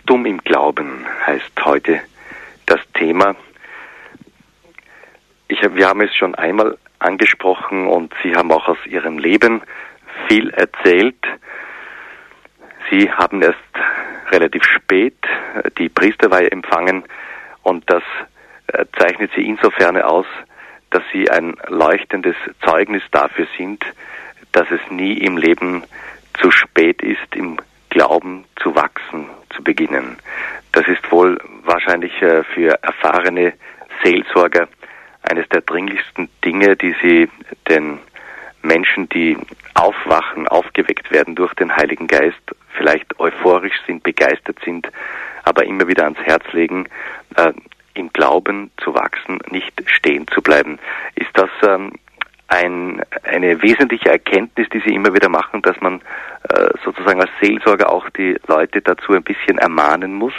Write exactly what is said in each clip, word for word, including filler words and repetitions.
Wachstum im Glauben heißt heute das Thema. Ich hab, wir haben es schon einmal angesprochen und Sie haben auch aus Ihrem Leben viel erzählt. Sie haben erst relativ spät die Priesterweihe empfangen und das zeichnet Sie insofern aus, dass Sie ein leuchtendes Zeugnis dafür sind, dass es nie im Leben zu spät ist, im Glauben zu wachsen, zu beginnen. Das ist wohl wahrscheinlich für erfahrene Seelsorger eines der dringlichsten Dinge, die Sie den Menschen, die aufwachen, aufgeweckt werden durch den Heiligen Geist, vielleicht euphorisch sind, begeistert sind, aber immer wieder ans Herz legen, äh, im Glauben zu wachsen, nicht stehen zu bleiben. Ist das ähm, ein, eine wesentliche Erkenntnis, die Sie immer wieder machen, dass man äh, sozusagen als Seelsorger auch die Leute dazu ein bisschen ermahnen muss?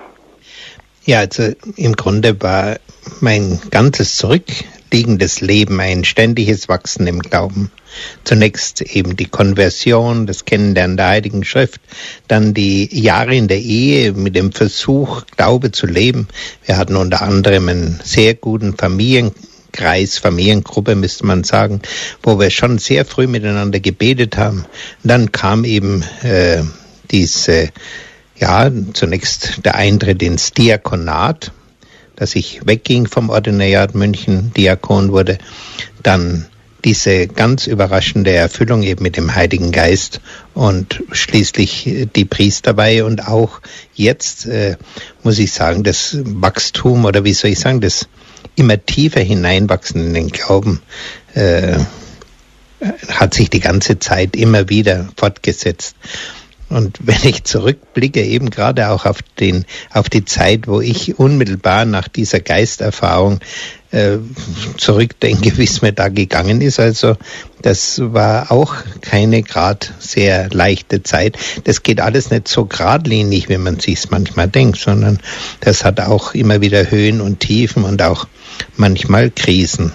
Ja, also im Grunde war mein ganzes zurückliegendes Leben ein ständiges Wachsen im Glauben. Zunächst eben die Konversion, das Kennenlernen der Heiligen Schrift, dann die Jahre in der Ehe mit dem Versuch, Glaube zu leben. Wir hatten unter anderem einen sehr guten Familienkreis, Familiengruppe müsste man sagen, wo wir schon sehr früh miteinander gebetet haben. Und dann kam eben äh, diese Ja, zunächst der Eintritt ins Diakonat, dass ich wegging vom Ordinariat München, Diakon wurde, dann diese ganz überraschende Erfüllung eben mit dem Heiligen Geist und schließlich die Priesterweihe und auch jetzt, äh, muss ich sagen, das Wachstum oder wie soll ich sagen, das immer tiefer hineinwachsen in den Glauben, äh, hat sich die ganze Zeit immer wieder fortgesetzt. Und wenn ich zurückblicke, eben gerade auch auf den, auf die Zeit, wo ich unmittelbar nach dieser Geisterfahrung äh, zurückdenke, wie es mir da gegangen ist, also das war auch keine gerade sehr leichte Zeit. Das geht alles nicht so geradlinig, wie man sich's manchmal denkt, sondern das hat auch immer wieder Höhen und Tiefen und auch manchmal Krisen.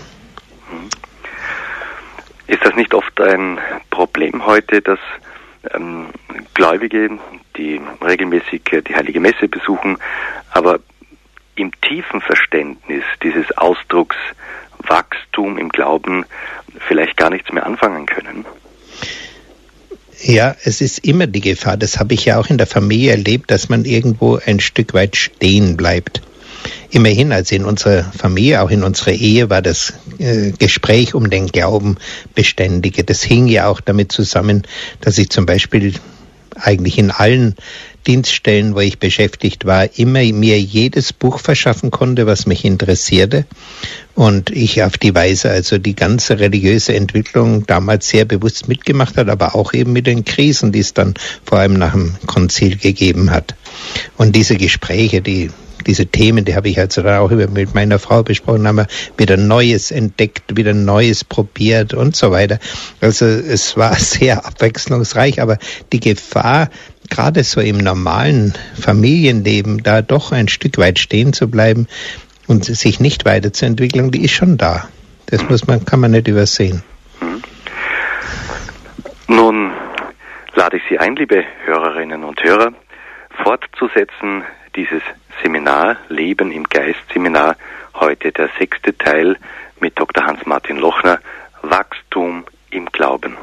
Ist das nicht oft ein Problem heute, dass Ähm, Gläubige, die regelmäßig die Heilige Messe besuchen, aber im tiefen Verständnis dieses Ausdrucks Wachstum im Glauben vielleicht gar nichts mehr anfangen können? Ja, es ist immer die Gefahr, das habe ich ja auch in der Familie erlebt, dass man irgendwo ein Stück weit stehen bleibt. Immerhin, also in unserer Familie, auch in unserer Ehe, war das äh, Gespräch um den Glauben beständige. Das hing ja auch damit zusammen, dass ich zum Beispiel eigentlich in allen Dienststellen, wo ich beschäftigt war, immer mir jedes Buch verschaffen konnte, was mich interessierte. Und ich auf die Weise also die ganze religiöse Entwicklung damals sehr bewusst mitgemacht hat, aber auch eben mit den Krisen, die es dann vor allem nach dem Konzil gegeben hat. Und diese Gespräche, die Diese Themen, die habe ich also dann auch mit meiner Frau besprochen, haben wir wieder Neues entdeckt, wieder Neues probiert und so weiter. Also es war sehr abwechslungsreich, aber die Gefahr, gerade so im normalen Familienleben, da doch ein Stück weit stehen zu bleiben und sich nicht weiterzuentwickeln, die ist schon da. Das muss man, kann man nicht übersehen. Nun lade ich Sie ein, liebe Hörerinnen und Hörer, fortzusetzen dieses Seminar, Leben im Geist Seminar, heute der sechste Teil mit Doktor Hans-Martin Lochner, Wachstum im Glauben.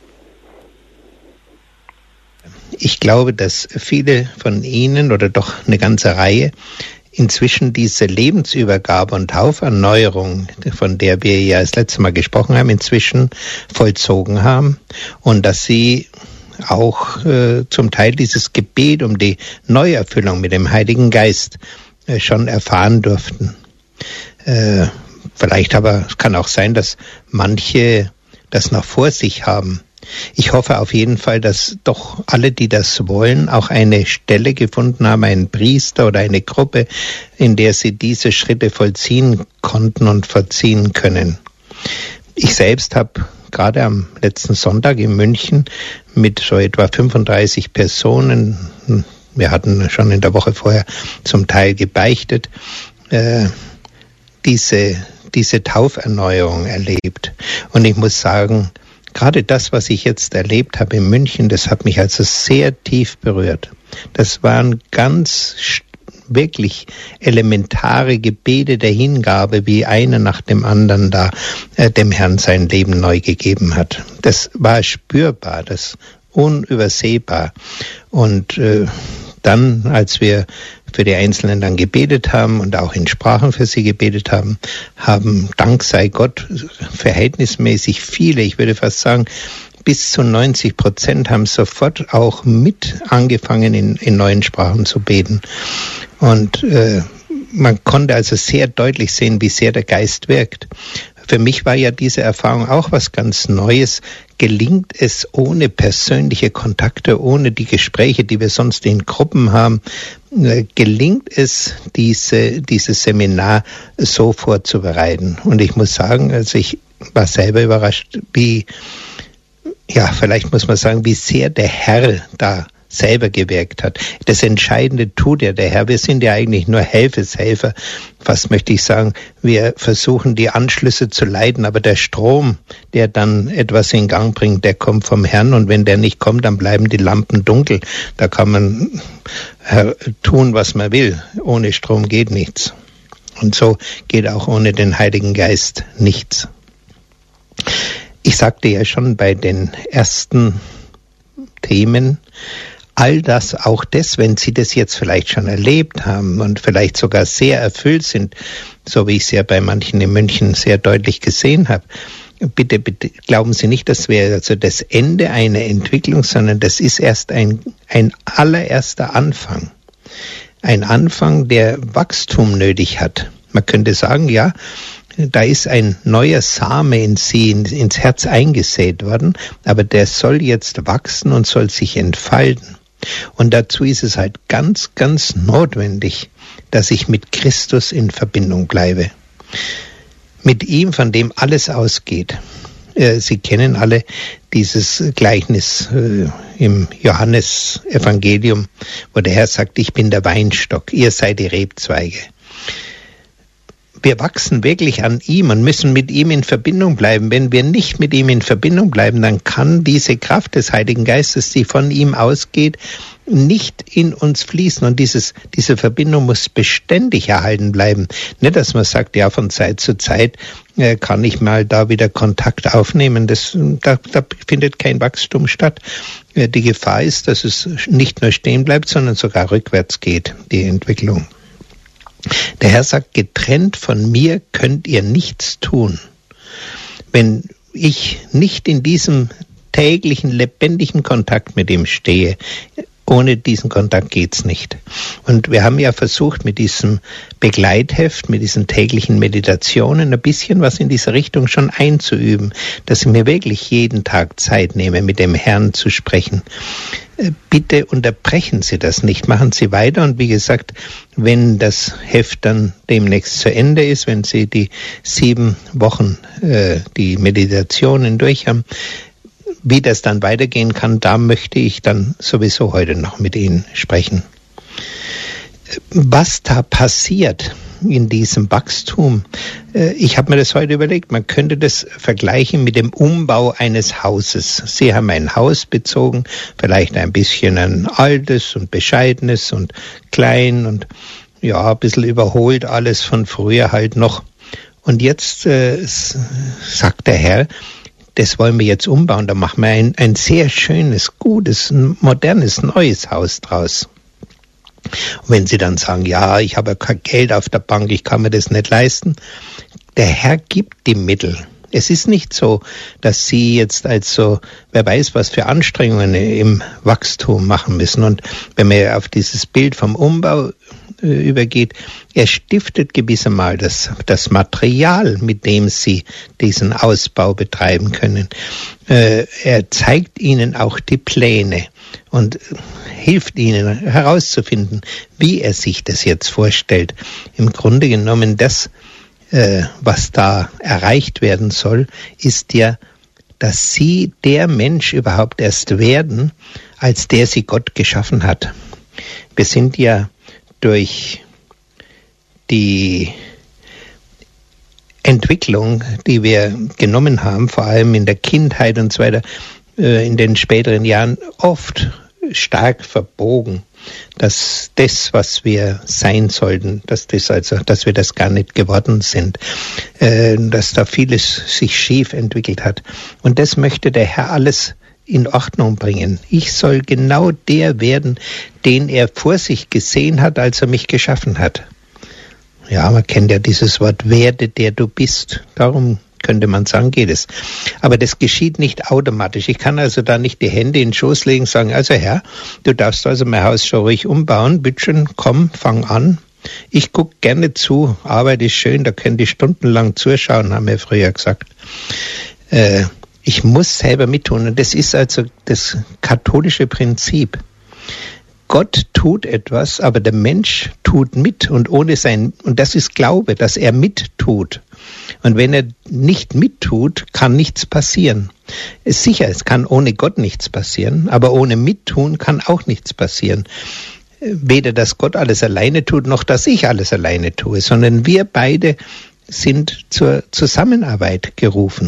Ich glaube, dass viele von Ihnen oder doch eine ganze Reihe inzwischen diese Lebensübergabe und Tauferneuerung, von der wir ja das letzte Mal gesprochen haben, inzwischen vollzogen haben und dass Sie auch äh, zum Teil dieses Gebet um die Neuerfüllung mit dem Heiligen Geist äh, schon erfahren durften. Äh, vielleicht aber, es kann auch sein, dass manche das noch vor sich haben. Ich hoffe auf jeden Fall, dass doch alle, die das wollen, auch eine Stelle gefunden haben, einen Priester oder eine Gruppe, in der sie diese Schritte vollziehen konnten und vollziehen können. Ich selbst habe gerade am letzten Sonntag in München mit so etwa fünfunddreißig Personen, wir hatten schon in der Woche vorher zum Teil gebeichtet, äh, diese, diese Tauferneuerung erlebt. Und ich muss sagen, gerade das, was ich jetzt erlebt habe in München, das hat mich also sehr tief berührt. Das waren ganz wirklich elementare Gebete der Hingabe, wie einer nach dem anderen da äh, dem Herrn sein Leben neu gegeben hat. Das war spürbar, das unübersehbar. Und äh, dann, als wir für die Einzelnen dann gebetet haben und auch in Sprachen für sie gebetet haben, haben, Dank sei Gott, verhältnismäßig viele, ich würde fast sagen, bis zu neunzig Prozent haben sofort auch mit angefangen, in, in neuen Sprachen zu beten. Und äh, man konnte also sehr deutlich sehen, wie sehr der Geist wirkt. Für mich war ja diese Erfahrung auch was ganz Neues. Gelingt es ohne persönliche Kontakte, ohne die Gespräche, die wir sonst in Gruppen haben, äh, gelingt es, diese, dieses Seminar so vorzubereiten? Und ich muss sagen, also ich war selber überrascht, wie Ja, vielleicht muss man sagen, wie sehr der Herr da selber gewirkt hat. Das Entscheidende tut ja der Herr. Wir sind ja eigentlich nur Helfeshelfer. Fast möchte ich sagen, wir versuchen die Anschlüsse zu leiten, aber der Strom, der dann etwas in Gang bringt, der kommt vom Herrn, und wenn der nicht kommt, dann bleiben die Lampen dunkel. Da kann man äh, tun, was man will. Ohne Strom geht nichts. Und so geht auch ohne den Heiligen Geist nichts. Ich sagte ja schon bei den ersten Themen, all das, auch das, wenn Sie das jetzt vielleicht schon erlebt haben und vielleicht sogar sehr erfüllt sind, so wie ich es ja bei manchen in München sehr deutlich gesehen habe, bitte, bitte glauben Sie nicht, das wäre also das Ende einer Entwicklung, sondern das ist erst ein, ein allererster Anfang. Ein Anfang, der Wachstum nötig hat. Man könnte sagen, ja, da ist ein neuer Same in sie, ins Herz eingesät worden, aber der soll jetzt wachsen und soll sich entfalten. Und dazu ist es halt ganz, ganz notwendig, dass ich mit Christus in Verbindung bleibe. Mit ihm, von dem alles ausgeht. Sie kennen alle dieses Gleichnis im Johannesevangelium, wo der Herr sagt, ich bin der Weinstock, ihr seid die Rebzweige. Wir wachsen wirklich an ihm und müssen mit ihm in Verbindung bleiben. Wenn wir nicht mit ihm in Verbindung bleiben, dann kann diese Kraft des Heiligen Geistes, die von ihm ausgeht, nicht in uns fließen. Und dieses, diese Verbindung muss beständig erhalten bleiben. Nicht, dass man sagt, ja, von Zeit zu Zeit äh, kann ich mal da wieder Kontakt aufnehmen. Das, da, da findet kein Wachstum statt. Äh, die Gefahr ist, dass es nicht nur stehen bleibt, sondern sogar rückwärts geht, die Entwicklung. Der Herr sagt, getrennt von mir könnt ihr nichts tun. Wenn ich nicht in diesem täglichen, lebendigen Kontakt mit ihm stehe, ohne diesen Kontakt geht's nicht. Und wir haben ja versucht, mit diesem Begleitheft, mit diesen täglichen Meditationen ein bisschen was in dieser Richtung schon einzuüben, dass ich mir wirklich jeden Tag Zeit nehme, mit dem Herrn zu sprechen. Bitte unterbrechen Sie das nicht, machen Sie weiter, und wie gesagt, wenn das Heft dann demnächst zu Ende ist, wenn Sie die sieben Wochen äh, die Meditationen durch haben, wie das dann weitergehen kann, da möchte ich dann sowieso heute noch mit Ihnen sprechen. Was da passiert in diesem Wachstum, ich habe mir das heute überlegt, man könnte das vergleichen mit dem Umbau eines Hauses. Sie haben ein Haus bezogen, vielleicht ein bisschen ein altes und bescheidenes und klein und ja, ein bisschen überholt, alles von früher halt noch. Und jetzt äh, sagt der Herr, das wollen wir jetzt umbauen, da machen wir ein, ein sehr schönes, gutes, modernes, neues Haus draus. Und wenn Sie dann sagen, ja, ich habe ja kein Geld auf der Bank, ich kann mir das nicht leisten, der Herr gibt die Mittel. Es ist nicht so, dass Sie jetzt also, wer weiß, was für Anstrengungen im Wachstum machen müssen. Und wenn man auf dieses Bild vom Umbau äh, übergeht, er stiftet gewissermaßen das, das Material, mit dem Sie diesen Ausbau betreiben können. Äh, er zeigt Ihnen auch die Pläne und hilft Ihnen herauszufinden, wie er sich das jetzt vorstellt. Im Grunde genommen das, äh, was da erreicht werden soll, ist ja, dass Sie der Mensch überhaupt erst werden, als der Sie Gott geschaffen hat. Wir sind ja durch die Entwicklung, die wir genommen haben, vor allem in der Kindheit und so weiter, in den späteren Jahren oft stark verbogen, dass das, was wir sein sollten, dass das also, dass wir das gar nicht geworden sind, äh, dass da vieles sich schief entwickelt hat. Und das möchte der Herr alles in Ordnung bringen. Ich soll genau der werden, den er vor sich gesehen hat, als er mich geschaffen hat. Ja, man kennt ja dieses Wort, werde der du bist. Darum könnte man sagen, geht es. Aber das geschieht nicht automatisch. Ich kann also da nicht die Hände in den Schoß legen und sagen, also Herr, du darfst also mein Haus schon ruhig umbauen. Bittschön, komm, fang an. Ich gucke gerne zu. Arbeit ist schön, da können die stundenlang zuschauen, haben wir früher gesagt. Äh, ich muss selber mittun. Und das ist also das katholische Prinzip. Gott tut etwas, aber der Mensch tut mit und ohne sein, und das ist Glaube, dass er mittut. Und wenn er nicht mittut, kann nichts passieren. Es ist sicher, es kann ohne Gott nichts passieren, aber ohne Mittun kann auch nichts passieren. Weder, dass Gott alles alleine tut, noch, dass ich alles alleine tue, sondern wir beide sind zur Zusammenarbeit gerufen.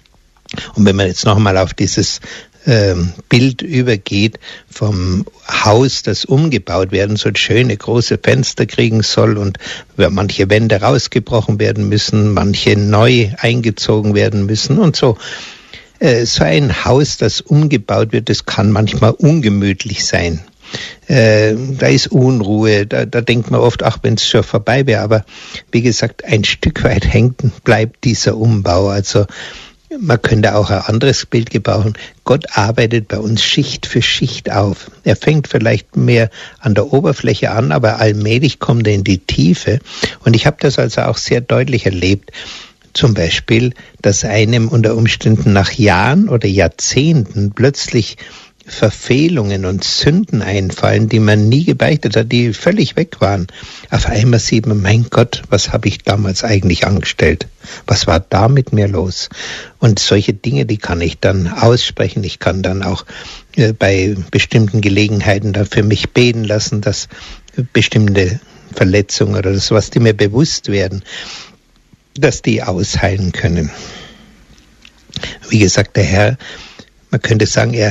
Und wenn man jetzt nochmal auf dieses ähm, Bild übergeht vom Haus, das umgebaut werden soll, schöne große Fenster kriegen soll und manche Wände rausgebrochen werden müssen, manche neu eingezogen werden müssen und so. Äh, so ein Haus, das umgebaut wird, das kann manchmal ungemütlich sein. Äh, da ist Unruhe, da, da denkt man oft, ach, wenn es schon vorbei wäre, aber wie gesagt, ein Stück weit hängt bleibt dieser Umbau. Also man könnte auch ein anderes Bild gebrauchen. Gott arbeitet bei uns Schicht für Schicht auf. Er fängt vielleicht mehr an der Oberfläche an, aber allmählich kommt er in die Tiefe. Und ich habe das also auch sehr deutlich erlebt. Zum Beispiel, dass einem unter Umständen nach Jahren oder Jahrzehnten plötzlich Verfehlungen und Sünden einfallen, die man nie gebeichtet hat, die völlig weg waren. Auf einmal sieht man, mein Gott, was habe ich damals eigentlich angestellt? Was war da mit mir los? Und solche Dinge, die kann ich dann aussprechen. Ich kann dann auch äh, bei bestimmten Gelegenheiten da für mich beten lassen, dass bestimmte Verletzungen oder das, was die mir bewusst werden, dass die ausheilen können. Wie gesagt, der Herr, man könnte sagen, er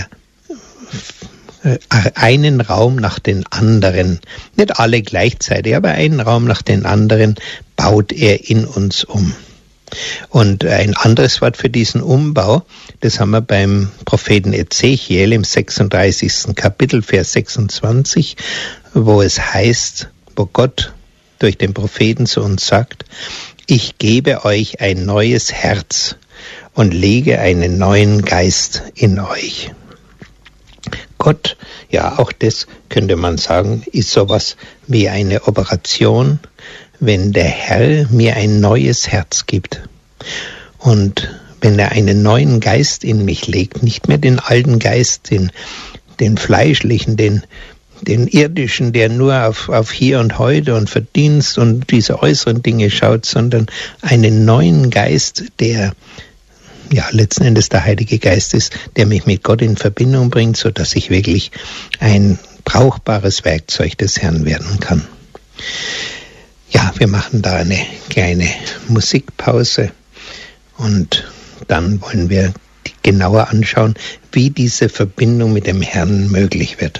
einen Raum nach den anderen, nicht alle gleichzeitig, aber einen Raum nach den anderen baut er in uns um. Und ein anderes Wort für diesen Umbau, das haben wir beim Propheten Ezechiel im sechsunddreißigsten Kapitel, Vers sechsundzwanzig, wo es heißt, wo Gott durch den Propheten zu uns sagt, ich gebe euch ein neues Herz und lege einen neuen Geist in euch. Gott, ja, auch das könnte man sagen, ist sowas wie eine Operation, wenn der Herr mir ein neues Herz gibt. Und wenn er einen neuen Geist in mich legt, nicht mehr den alten Geist, den, den fleischlichen, den, den irdischen, der nur auf, auf hier und heute und Verdienst und diese äußeren Dinge schaut, sondern einen neuen Geist, der ja, letzten Endes der Heilige Geist ist, der mich mit Gott in Verbindung bringt, so dass ich wirklich ein brauchbares Werkzeug des Herrn werden kann. Ja, wir machen da eine kleine Musikpause und dann wollen wir genauer anschauen, wie diese Verbindung mit dem Herrn möglich wird.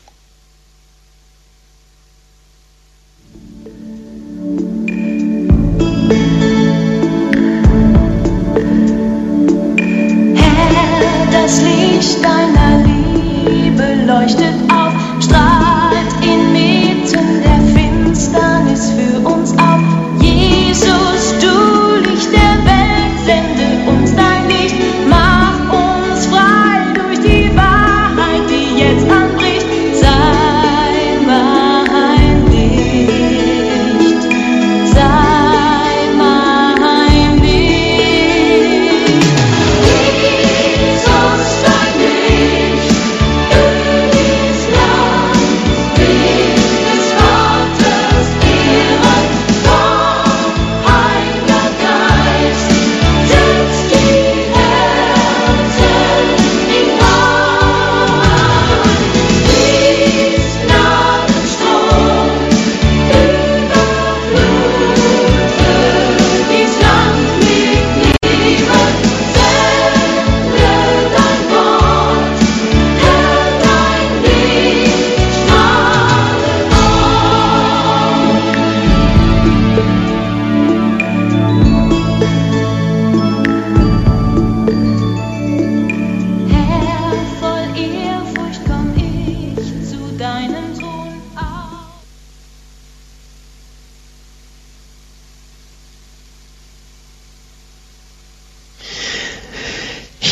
Deiner Liebe leuchtet auf, strahlt inmitten der Finsternis für uns auf. Jesus, du Licht der Welt, sende uns dein Licht, mach uns frei durch die Wahrheit, die jetzt anbricht.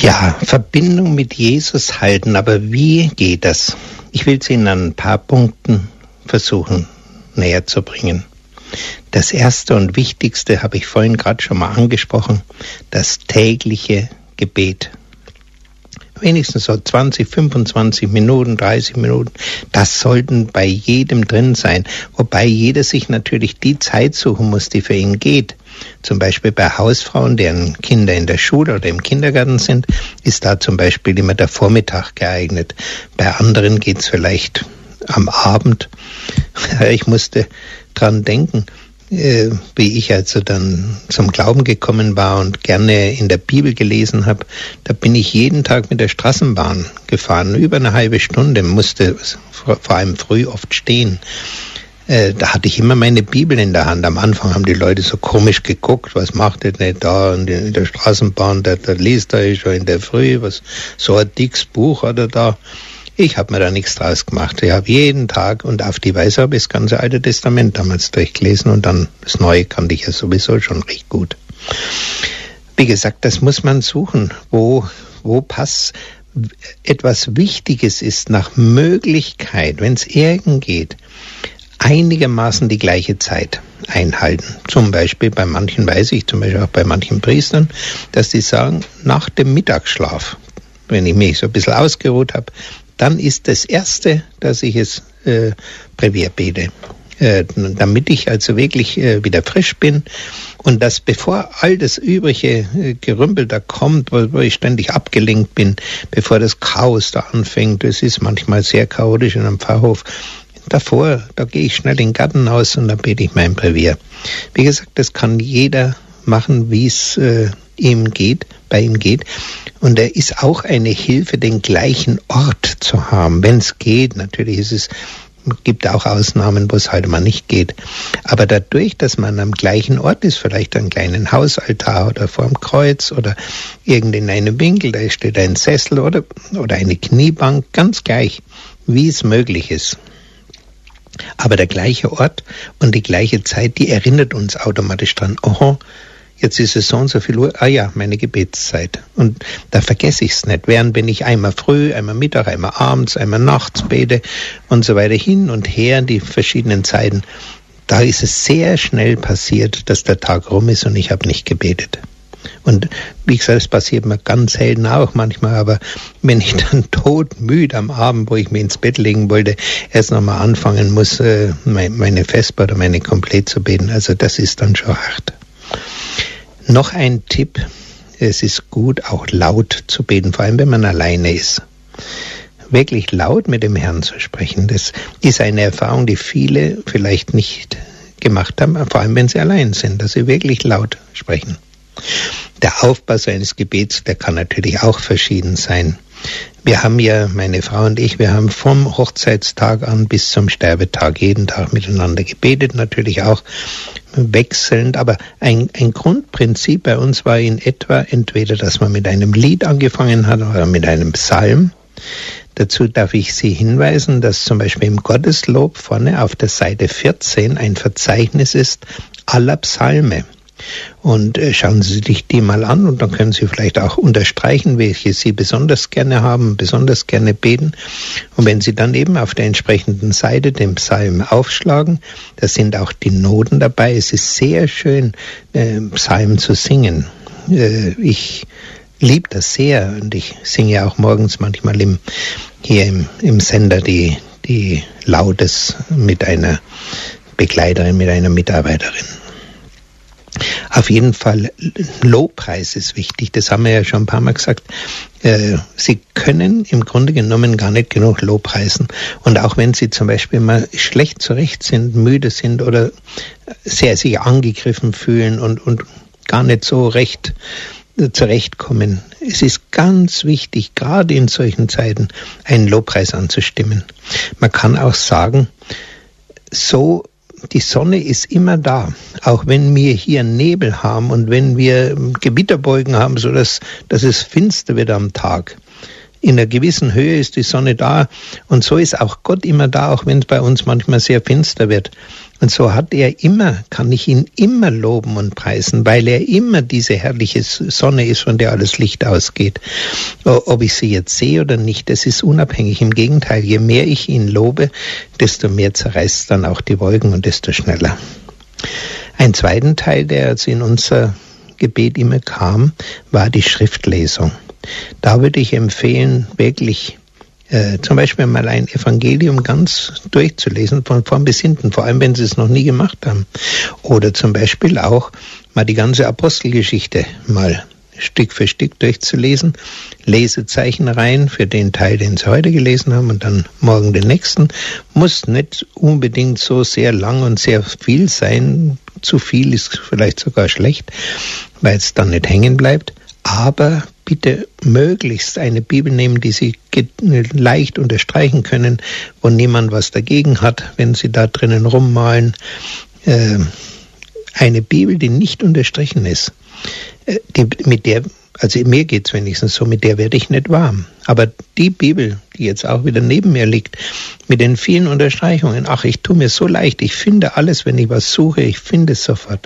Ja, Verbindung mit Jesus halten, aber wie geht das? Ich will es Ihnen an ein paar Punkten versuchen näher zu bringen. Das erste und wichtigste habe ich vorhin gerade schon mal angesprochen, das tägliche Gebet. Wenigstens so zwanzig, fünfundzwanzig Minuten, dreißig Minuten, das sollten bei jedem drin sein. Wobei jeder sich natürlich die Zeit suchen muss, die für ihn geht. Zum Beispiel bei Hausfrauen, deren Kinder in der Schule oder im Kindergarten sind, ist da zum Beispiel immer der Vormittag geeignet. Bei anderen geht es vielleicht am Abend. Ich musste dran denken, wie ich also dann zum Glauben gekommen war und gerne in der Bibel gelesen habe, da bin ich jeden Tag mit der Straßenbahn gefahren, über eine halbe Stunde, musste vor allem früh oft stehen. Da hatte ich immer meine Bibel in der Hand. Am Anfang haben die Leute so komisch geguckt, was macht der nicht da in der Straßenbahn, da, da liest er schon in der Früh, was so ein dickes Buch hat er da. Ich habe mir da nichts draus gemacht. Ich habe jeden Tag und auf die Weise habe ich das ganze Alte Testament damals durchgelesen und dann das Neue kannte ich ja sowieso schon recht gut. Wie gesagt, das muss man suchen, wo, wo passt etwas Wichtiges ist, nach Möglichkeit, wenn es irgend geht, einigermaßen die gleiche Zeit einhalten. Zum Beispiel bei manchen weiß ich, zum Beispiel auch bei manchen Priestern, dass die sagen, nach dem Mittagsschlaf, wenn ich mich so ein bisschen ausgeruht habe, dann ist das Erste, dass ich es äh, Brevier bete, äh, damit ich also wirklich äh, wieder frisch bin und dass bevor all das übrige äh, Gerümpel da kommt, wo, wo ich ständig abgelenkt bin, bevor das Chaos da anfängt, das ist manchmal sehr chaotisch in einem Pfarrhof, davor, da gehe ich schnell in den Garten aus und dann bete ich mein Brevier. Wie gesagt, das kann jeder machen, wie es äh, ihm geht, bei ihm geht. Und er ist auch eine Hilfe, den gleichen Ort zu haben, wenn es geht. Natürlich ist es, gibt auch Ausnahmen, wo es halt mal nicht geht. Aber dadurch, dass man am gleichen Ort ist, vielleicht einen kleinen Hausaltar oder vorm Kreuz oder irgend in einem Winkel, da steht ein Sessel oder, oder eine Kniebank, ganz gleich, wie es möglich ist. Aber der gleiche Ort und die gleiche Zeit, die erinnert uns automatisch dran, oh, jetzt ist es so und so viel Uhr, ah ja, meine Gebetszeit. Und da vergesse ich es nicht. Während wenn ich einmal früh, einmal Mittag, einmal abends, einmal nachts bete und so weiter hin und her, die verschiedenen Zeiten, da ist es sehr schnell passiert, dass der Tag rum ist und ich habe nicht gebetet. Und wie gesagt, es passiert mir ganz selten auch manchmal, aber wenn ich dann todmüde am Abend, wo ich mir ins Bett legen wollte, erst nochmal anfangen muss, äh, meine Vesper oder meine Komplett zu beten, also das ist dann schon hart. Noch ein Tipp, es ist gut, auch laut zu beten, vor allem wenn man alleine ist. Wirklich laut mit dem Herrn zu sprechen, das ist eine Erfahrung, die viele vielleicht nicht gemacht haben, vor allem wenn sie allein sind, dass sie wirklich laut sprechen. Der Aufbau seines Gebets, der kann natürlich auch verschieden sein. Wir haben ja, meine Frau und ich, wir haben vom Hochzeitstag an bis zum Sterbetag jeden Tag miteinander gebetet, natürlich auch wechselnd, aber ein, ein Grundprinzip bei uns war in etwa entweder, dass man mit einem Lied angefangen hat oder mit einem Psalm. Dazu darf ich Sie hinweisen, dass zum Beispiel im Gotteslob vorne auf der Seite vierzehn ein Verzeichnis ist aller Psalme. Und äh, schauen Sie sich die mal an und dann können Sie vielleicht auch unterstreichen, welche Sie besonders gerne haben, besonders gerne beten. Und wenn Sie dann eben auf der entsprechenden Seite den Psalm aufschlagen, da sind auch die Noten dabei. Es ist sehr schön, äh, Psalmen zu singen. Äh, ich liebe das sehr und ich singe auch morgens manchmal im, hier im, im Sender die, die Lautes mit einer Begleiterin, mit einer Mitarbeiterin. Auf jeden Fall, Lobpreis ist wichtig, das haben wir ja schon ein paar Mal gesagt. Äh, Sie können im Grunde genommen gar nicht genug Lobpreisen. Und auch wenn Sie zum Beispiel mal schlecht zurecht sind, müde sind oder sehr sich angegriffen fühlen und, und gar nicht so recht zurechtkommen, es ist ganz wichtig, gerade in solchen Zeiten, einen Lobpreis anzustimmen. Man kann auch sagen, so die Sonne ist immer da, auch wenn wir hier Nebel haben und wenn wir Gewitterbeugen haben, so dass, dass es finster wird am Tag. in einer gewissen Höhe ist die Sonne da und so ist auch Gott immer da, auch wenn es bei uns manchmal sehr finster wird. Und so hat er immer, kann ich ihn immer loben und preisen, weil er immer diese herrliche Sonne ist, von der alles Licht ausgeht. Ob ich sie jetzt sehe oder nicht, das ist unabhängig. Im Gegenteil, je mehr ich ihn lobe, desto mehr zerreißt dann auch die Wolken und desto schneller. Ein zweiten Teil, der also in unser Gebet immer kam, war die Schriftlesung. Da würde ich empfehlen, wirklich Äh, zum Beispiel mal ein Evangelium ganz durchzulesen, von vorn bis hinten, vor allem wenn Sie es noch nie gemacht haben. Oder zum Beispiel auch mal die ganze Apostelgeschichte mal Stück für Stück durchzulesen, Lesezeichen rein für den Teil, den Sie heute gelesen haben und dann morgen den nächsten. Muss nicht unbedingt so sehr lang und sehr viel sein. Zu viel ist vielleicht sogar schlecht, weil es dann nicht hängen bleibt. Aber bitte möglichst eine Bibel nehmen, die Sie leicht unterstreichen können, wo niemand was dagegen hat, wenn Sie da drinnen rummalen. Äh, eine Bibel, die nicht unterstrichen ist, äh, die, mit der, also mir geht es wenigstens so, mit der werde ich nicht warm. Aber die Bibel, die jetzt auch wieder neben mir liegt, mit den vielen Unterstreichungen, ach, ich tue mir so leicht, ich finde alles, wenn ich was suche, ich finde es sofort.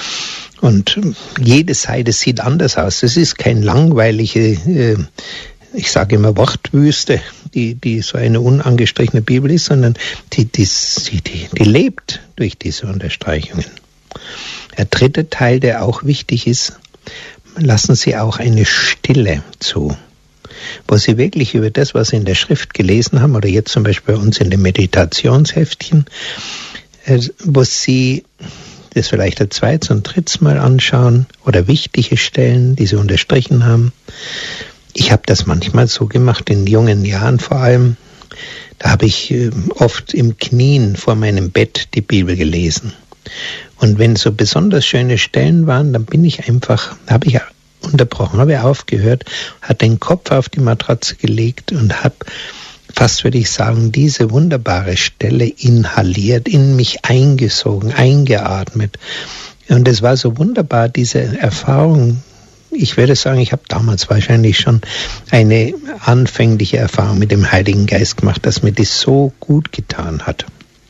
Und jede Seite sieht anders aus. Das ist kein langweilige, äh, ich sage immer Wortwüste, die, die so eine unangestrichene Bibel ist, sondern die, die, die, die lebt durch diese Unterstreichungen. Der dritte Teil, der auch wichtig ist, lassen Sie auch eine Stille zu, wo Sie wirklich über das, was Sie in der Schrift gelesen haben, oder jetzt zum Beispiel bei uns in den Meditationsheftchen, äh, wo Sie das vielleicht ein zweites und drittes Mal anschauen oder wichtige Stellen, die Sie unterstrichen haben. Ich habe das manchmal so gemacht, in jungen Jahren vor allem. Da habe ich äh, oft im Knien vor meinem Bett die Bibel gelesen. Und wenn so besonders schöne Stellen waren, dann bin ich einfach, habe ich unterbrochen, habe aufgehört, hat den Kopf auf die Matratze gelegt und habe fast würde ich sagen, diese wunderbare Stelle inhaliert, in mich eingesogen, eingeatmet. Und es war so wunderbar, diese Erfahrung. Ich würde sagen, ich habe damals wahrscheinlich schon eine anfängliche Erfahrung mit dem Heiligen Geist gemacht, dass mir das so gut getan hat.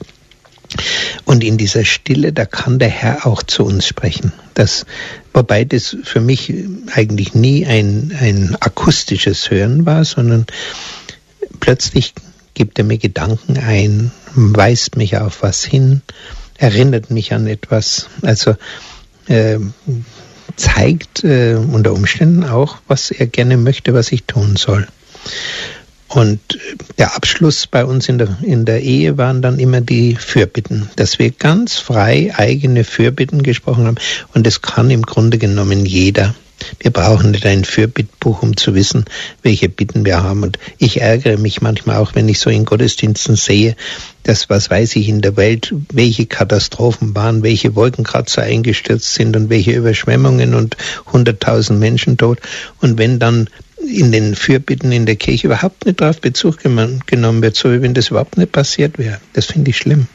Und in dieser Stille, da kann der Herr auch zu uns sprechen. Das, wobei das für mich eigentlich nie ein, ein akustisches Hören war, sondern plötzlich gibt er mir Gedanken ein, weist mich auf was hin, erinnert mich an etwas, also äh, zeigt äh, unter Umständen auch, was er gerne möchte, was ich tun soll. Und der Abschluss bei uns in der, in der Ehe waren dann immer die Fürbitten, dass wir ganz frei eigene Fürbitten gesprochen haben. Und das kann im Grunde genommen jeder. Wir brauchen nicht ein Fürbittbuch, um zu wissen, welche Bitten wir haben. Und ich ärgere mich manchmal auch, wenn ich so in Gottesdiensten sehe, dass, was weiß ich, in der Welt, welche Katastrophen waren, welche Wolkenkratzer eingestürzt sind und welche Überschwemmungen und hunderttausend Menschen tot. Und wenn dann in den Fürbitten in der Kirche überhaupt nicht darauf Bezug genommen wird, so wie wenn das überhaupt nicht passiert wäre. Das finde ich schlimm.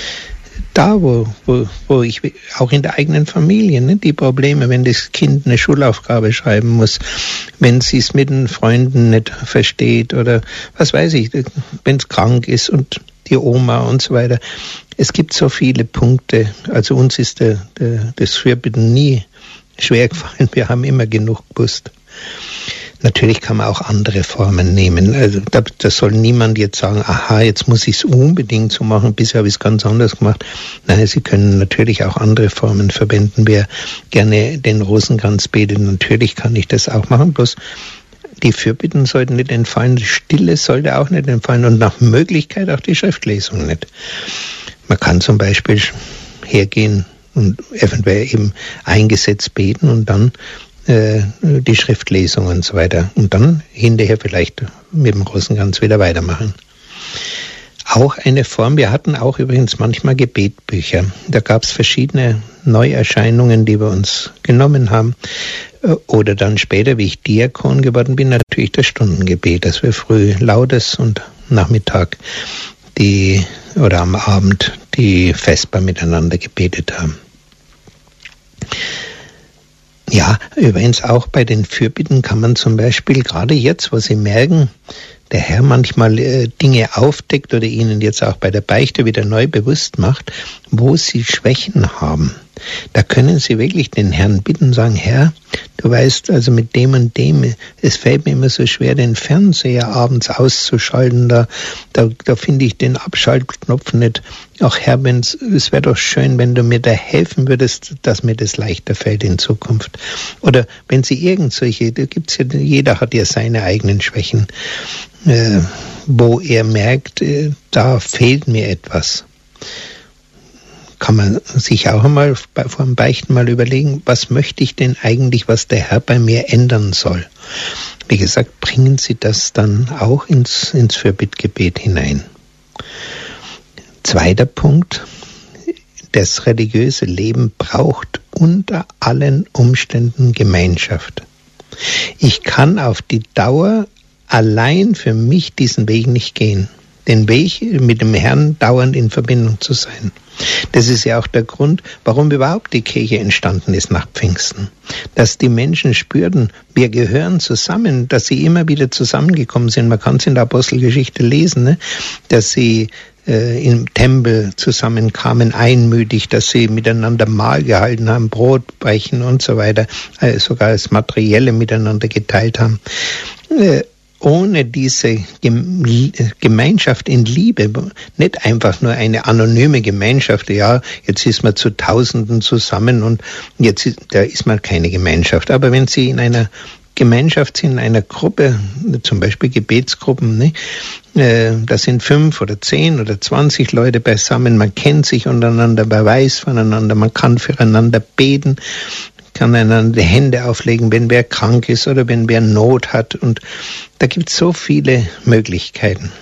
Da, wo, wo, wo ich, auch in der eigenen Familie, ne, die Probleme, wenn das Kind eine Schulaufgabe schreiben muss, wenn sie es mit den Freunden nicht versteht oder was weiß ich, wenn es krank ist und die Oma und so weiter. Es gibt so viele Punkte, also uns ist der, der, das Fürbitten nie schwer gefallen, wir haben immer genug gewusst. Natürlich kann man auch andere Formen nehmen. Also da, da soll niemand jetzt sagen, aha, jetzt muss ich es unbedingt so machen, bisher habe ich es ganz anders gemacht. Nein, Sie können natürlich auch andere Formen verwenden. Wer gerne den Rosenkranz betet, natürlich kann ich das auch machen, bloß die Fürbitten sollten nicht entfallen, die Stille sollte auch nicht entfallen und nach Möglichkeit auch die Schriftlesung nicht. Man kann zum Beispiel hergehen und eventuell eben eingesetzt beten und dann die Schriftlesung und so weiter. Und dann hinterher vielleicht mit dem Rosenkranz wieder weitermachen. Auch eine Form, wir hatten auch übrigens manchmal Gebetbücher. Da gab es verschiedene Neuerscheinungen, die wir uns genommen haben. Oder dann später, wie ich Diakon geworden bin, natürlich das Stundengebet, dass wir früh lautes und Nachmittag die oder am Abend die Vesper miteinander gebetet haben. Ja, übrigens auch bei den Fürbitten kann man zum Beispiel gerade jetzt, wo Sie merken, der Herr manchmal äh, Dinge aufdeckt oder Ihnen jetzt auch bei der Beichte wieder neu bewusst macht, wo Sie Schwächen haben. Da können Sie wirklich den Herrn bitten, sagen, Herr, du weißt, also mit dem und dem, es fällt mir immer so schwer, den Fernseher abends auszuschalten, da, da, da finde ich den Abschaltknopf nicht. Ach Herr, wenn's, es wäre doch schön, wenn du mir da helfen würdest, dass mir das leichter fällt in Zukunft. Oder wenn Sie irgend solche, da gibt's ja, jeder hat ja seine eigenen Schwächen, äh, wo er merkt, äh, da fehlt mir etwas. Kann man sich auch einmal vor dem Beichten mal überlegen, was möchte ich denn eigentlich, was der Herr bei mir ändern soll. Wie gesagt, bringen Sie das dann auch ins, ins Fürbittgebet hinein. Zweiter Punkt, das religiöse Leben braucht unter allen Umständen Gemeinschaft. Ich kann auf die Dauer allein für mich diesen Weg nicht gehen. Den Weg mit dem Herrn dauernd in Verbindung zu sein. Das ist ja auch der Grund, warum überhaupt die Kirche entstanden ist nach Pfingsten. Dass die Menschen spürten, wir gehören zusammen, dass sie immer wieder zusammengekommen sind. Man kann es in der Apostelgeschichte lesen, ne? Dass sie äh, im Tempel zusammenkamen, einmütig, dass sie miteinander Mahl gehalten haben, Brot brechen und so weiter, äh, sogar das Materielle miteinander geteilt haben. Äh, Ohne diese Gemeinschaft in Liebe, nicht einfach nur eine anonyme Gemeinschaft, ja, jetzt ist man zu Tausenden zusammen und jetzt ist, da ist man keine Gemeinschaft. Aber wenn Sie in einer Gemeinschaft sind, in einer Gruppe, zum Beispiel Gebetsgruppen, ne, äh, da sind fünf oder zehn oder zwanzig Leute beisammen, man kennt sich untereinander, man weiß voneinander, man kann füreinander beten, kann einander die Hände auflegen, wenn wer krank ist oder wenn wer Not hat. Und da gibt es so viele Möglichkeiten.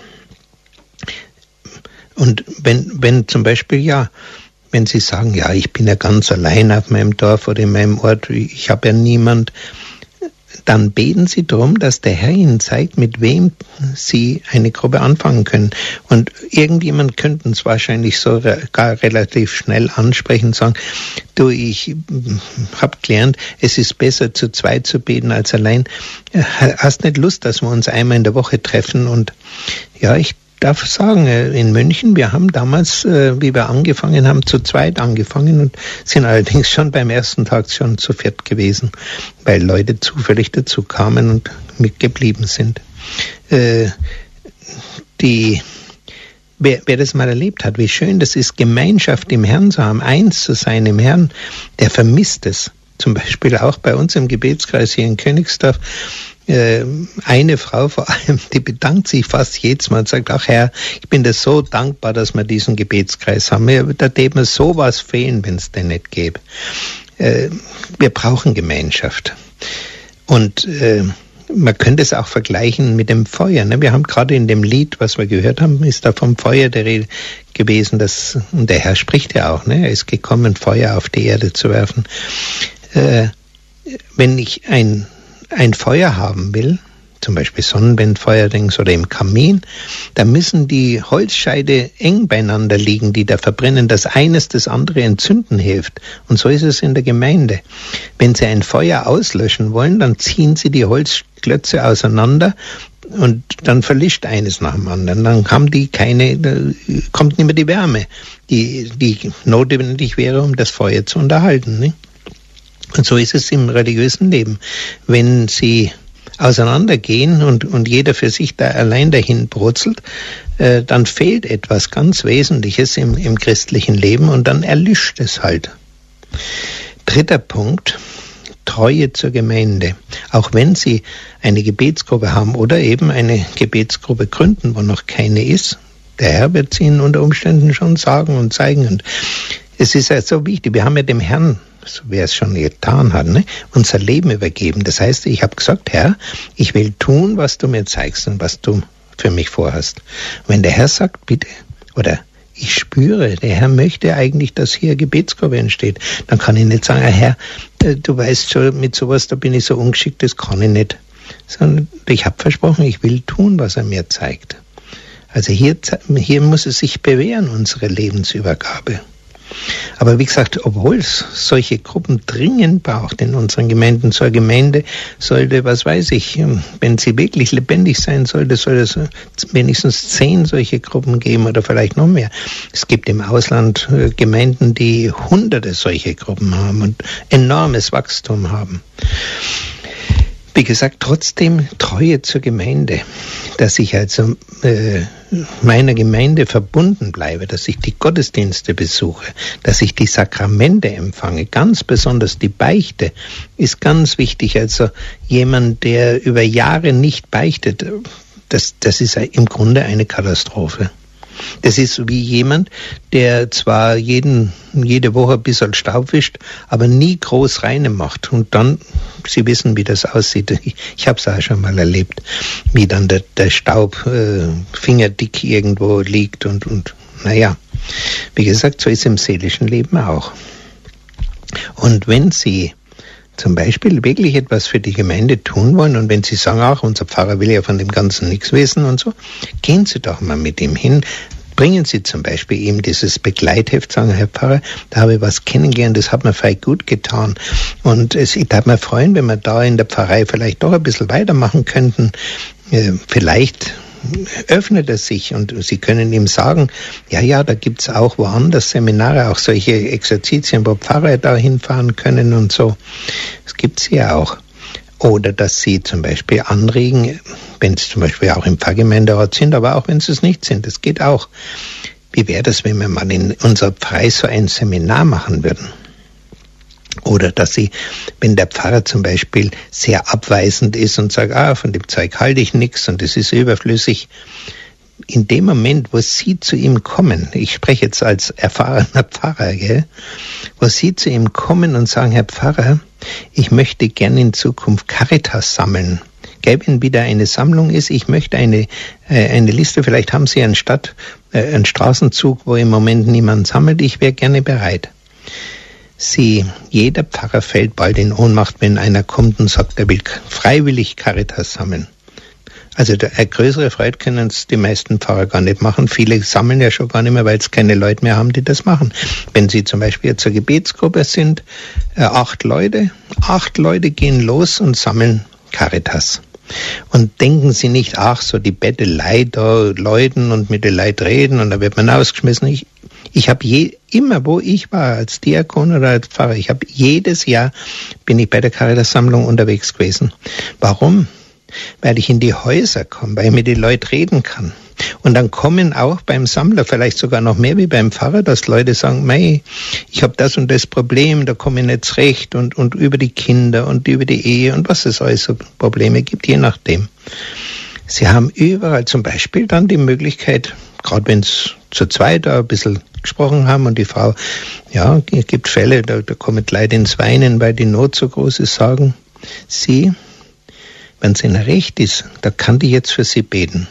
Und wenn, wenn zum Beispiel, ja, wenn Sie sagen, ja, ich bin ja ganz allein auf meinem Dorf oder in meinem Ort, ich habe ja niemand, dann beten Sie darum, dass der Herr Ihnen zeigt, mit wem Sie eine Gruppe anfangen können. Und irgendjemand könnte uns wahrscheinlich so gar relativ schnell ansprechen und sagen, du, ich habe gelernt, es ist besser zu zweit zu beten als allein. Hast nicht Lust, dass wir uns einmal in der Woche treffen? Und ja, ich darf sagen, in München, wir haben damals, wie wir angefangen haben, zu zweit angefangen und sind allerdings schon beim ersten Tag schon zu viert gewesen, weil Leute zufällig dazu kamen und mitgeblieben sind. Äh, die, wer, wer das mal erlebt hat, wie schön das ist, Gemeinschaft im Herrn zu haben, eins zu sein im Herrn, der vermisst es. Zum Beispiel auch bei uns im Gebetskreis hier in Königsdorf. Eine Frau vor allem, die bedankt sich fast jedes Mal und sagt, ach Herr, ich bin dir so dankbar, dass wir diesen Gebetskreis haben. Da täte mir sowas fehlen, wenn es den nicht gäbe. Wir brauchen Gemeinschaft. Und man könnte es auch vergleichen mit dem Feuer. Wir haben gerade in dem Lied, was wir gehört haben, ist da vom Feuer der Rede gewesen. Dass, und der Herr spricht ja auch, ne? Er ist gekommen, Feuer auf die Erde zu werfen. Wenn ich ein ein Feuer haben will, zum Beispiel Sonnenwendfeuerdings oder im Kamin, da müssen die Holzscheide eng beieinander liegen, die da verbrennen, dass eines das andere entzünden hilft. Und so ist es in der Gemeinde. Wenn Sie ein Feuer auslöschen wollen, dann ziehen Sie die Holzklötze auseinander und dann verlischt eines nach dem anderen. Dann haben die keine, da kommt nicht mehr die Wärme, die, die notwendig wäre, um das Feuer zu unterhalten, ne? Und so ist es im religiösen Leben. Wenn Sie auseinandergehen und, und jeder für sich da allein dahin brutzelt, äh, dann fehlt etwas ganz Wesentliches im, im christlichen Leben und dann erlischt es halt. Dritter Punkt, Treue zur Gemeinde. Auch wenn Sie eine Gebetsgruppe haben oder eben eine Gebetsgruppe gründen, wo noch keine ist, der Herr wird es Ihnen unter Umständen schon sagen und zeigen. Und es ist ja so wichtig, wir haben ja dem Herrn, so wer es schon getan hat, ne, unser Leben übergeben. Das heißt, ich habe gesagt, Herr, ich will tun, was du mir zeigst und was du für mich vorhast. Und wenn der Herr sagt, bitte, oder ich spüre, der Herr möchte eigentlich, dass hier Gebetsgruppe entsteht, dann kann ich nicht sagen, Herr, du weißt schon, mit sowas, da bin ich so ungeschickt, das kann ich nicht. Sondern ich habe versprochen, ich will tun, was er mir zeigt. Also hier, hier muss es sich bewähren, unsere Lebensübergabe. Aber wie gesagt, obwohl es solche Gruppen dringend braucht in unseren Gemeinden, so eine Gemeinde sollte, was weiß ich, wenn sie wirklich lebendig sein sollte, soll es wenigstens zehn solche Gruppen geben oder vielleicht noch mehr. Es gibt im Ausland äh, Gemeinden, die hunderte solche Gruppen haben und enormes Wachstum haben. Wie gesagt, trotzdem Treue zur Gemeinde, dass ich also äh, meiner Gemeinde verbunden bleibe, dass ich die Gottesdienste besuche, dass ich die Sakramente empfange, ganz besonders die Beichte ist ganz wichtig. Also jemand, der über Jahre nicht beichtet, das, das ist im Grunde eine Katastrophe. Das ist wie jemand, der zwar jeden, jede Woche ein bisschen Staub wischt, aber nie groß reine macht. Und dann, Sie wissen, wie das aussieht. Ich, ich habe es auch schon mal erlebt, wie dann der, der Staub äh, fingerdick irgendwo liegt. Und, und naja, wie gesagt, so ist es im seelischen Leben auch. Und wenn Sie zum Beispiel wirklich etwas für die Gemeinde tun wollen und wenn Sie sagen, ach, unser Pfarrer will ja von dem Ganzen nichts wissen und so, gehen Sie doch mal mit ihm hin. Bringen Sie zum Beispiel ihm dieses Begleitheft, sagen, Herr Pfarrer, da habe ich was kennengelernt, das hat mir vielleicht gut getan. Und es, ich würde mich freuen, wenn wir da in der Pfarrei vielleicht doch ein bisschen weitermachen könnten. Äh, vielleicht öffnet er sich und Sie können ihm sagen, ja, ja, da gibt's auch woanders Seminare, auch solche Exerzitien, wo Pfarrer da hinfahren können und so. Das gibt's ja auch. Oder dass Sie zum Beispiel anregen, wenn Sie zum Beispiel auch im Pfarrgemeinderat sind, aber auch wenn Sie es nicht sind, das geht auch. Wie wäre das, wenn wir mal in unserer Pfarrei so ein Seminar machen würden? Oder dass Sie, wenn der Pfarrer zum Beispiel sehr abweisend ist und sagt, ah, von dem Zeug halte ich nichts und das ist überflüssig, in dem Moment, wo Sie zu ihm kommen, ich spreche jetzt als erfahrener Pfarrer, gell, wo Sie zu ihm kommen und sagen, Herr Pfarrer, ich möchte gerne in Zukunft Caritas sammeln. Gell, wenn wieder eine Sammlung ist, ich möchte eine, äh, eine Liste, vielleicht haben Sie einen Stadt, äh, einen Straßenzug, wo im Moment niemand sammelt, ich wäre gerne bereit. Sie, jeder Pfarrer fällt bald in Ohnmacht, wenn einer kommt und sagt, er will freiwillig Caritas sammeln. Also eine größere Freude können es die meisten Pfarrer gar nicht machen. Viele sammeln ja schon gar nicht mehr, weil es keine Leute mehr haben, die das machen. Wenn Sie zum Beispiel zur Gebetsgruppe sind, äh, acht Leute, acht Leute gehen los und sammeln Caritas. Und denken Sie nicht, ach, so die Bettelei da läuten und mit den Leuten reden und da wird man ausgeschmissen. Ich, ich habe je, immer, wo ich war, als Diakon oder als Pfarrer, ich habe jedes Jahr, bin ich bei der Caritas-Sammlung unterwegs gewesen. Warum? Weil ich in die Häuser komme, weil ich mit den Leuten reden kann. Und dann kommen auch beim Sammler vielleicht sogar noch mehr wie beim Pfarrer, dass Leute sagen, mei, ich habe das und das Problem, da komme ich nicht zurecht und, und über die Kinder und über die Ehe und was es alles so Probleme gibt, je nachdem. Sie haben überall zum Beispiel dann die Möglichkeit, gerade wenn es zu zweit da ein bisschen gesprochen haben und die Frau, ja, es gibt Fälle, da, da kommen Leute ins Weinen, weil die Not so groß ist, sagen, Sie, wenn es Ihnen recht ist, da kann die jetzt für Sie beten.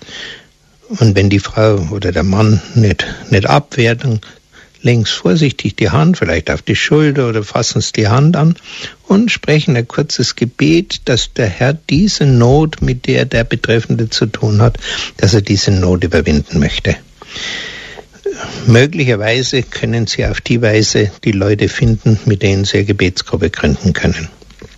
Und wenn die Frau oder der Mann nicht, nicht abwehrt, dann legen Sie vorsichtig die Hand vielleicht auf die Schulter oder fassen Sie die Hand an und sprechen ein kurzes Gebet, dass der Herr diese Not, mit der der Betreffende zu tun hat, dass er diese Not überwinden möchte. Möglicherweise können Sie auf die Weise die Leute finden, mit denen Sie eine Gebetsgruppe gründen können.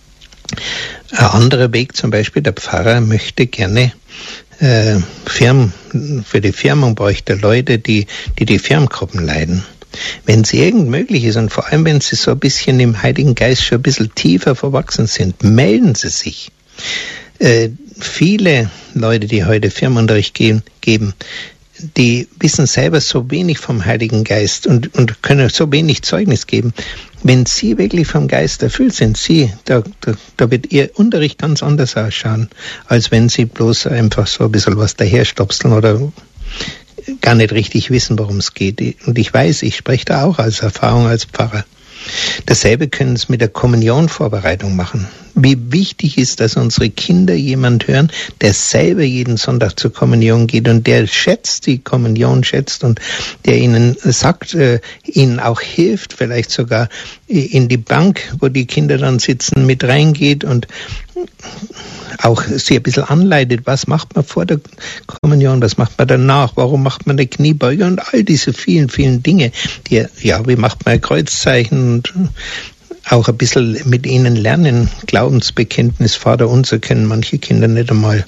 Ein anderer Weg zum Beispiel, der Pfarrer möchte gerne äh, Firmen, für die Firmung bräuchte Leute, die, die die Firmengruppen leiten. Wenn es irgend möglich ist und vor allem, wenn Sie so ein bisschen im Heiligen Geist schon ein bisschen tiefer verwachsen sind, melden Sie sich. Äh, viele Leute, die heute Firmenunterricht geben, geben, die wissen selber so wenig vom Heiligen Geist und, und können so wenig Zeugnis geben. Wenn Sie wirklich vom Geist erfüllt sind, Sie, da, da, da wird Ihr Unterricht ganz anders ausschauen, als wenn Sie bloß einfach so ein bisschen was daherstopseln oder gar nicht richtig wissen, worum es geht. Und ich weiß, ich spreche da auch als Erfahrung als Pfarrer. Dasselbe können Sie mit der Kommunionvorbereitung machen. Wie wichtig ist, dass unsere Kinder jemand hören, der selber jeden Sonntag zur Kommunion geht und der schätzt, die Kommunion schätzt und der ihnen sagt, äh, ihnen auch hilft, vielleicht sogar in die Bank, wo die Kinder dann sitzen, mit reingeht und auch sie ein bisschen anleitet, was macht man vor der Kommunion, was macht man danach, warum macht man eine Kniebeuge und all diese vielen, vielen Dinge, die, ja, wie macht man ein Kreuzzeichen und auch ein bisschen mit ihnen lernen, Glaubensbekenntnis, Vaterunser kennen manche Kinder nicht einmal.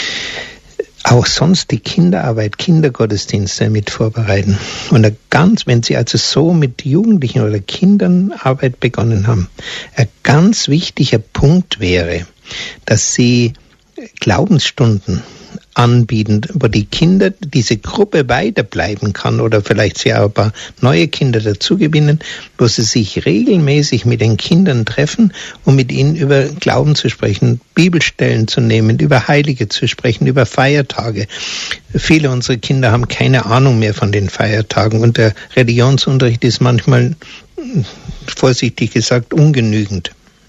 Auch sonst die Kinderarbeit, Kindergottesdienste mit vorbereiten. Und ganz, wenn Sie also so mit Jugendlichen oder Kindern Arbeit begonnen haben, ein ganz wichtiger Punkt wäre, dass Sie Glaubensstunden anbieten, wo die Kinder, diese Gruppe weiterbleiben kann oder vielleicht sie auch ein paar neue Kinder dazu gewinnen, wo sie sich regelmäßig mit den Kindern treffen, um mit ihnen über Glauben zu sprechen, Bibelstellen zu nehmen, über Heilige zu sprechen, über Feiertage. Viele unserer Kinder haben keine Ahnung mehr von den Feiertagen und der Religionsunterricht ist manchmal, vorsichtig gesagt, ungenügend.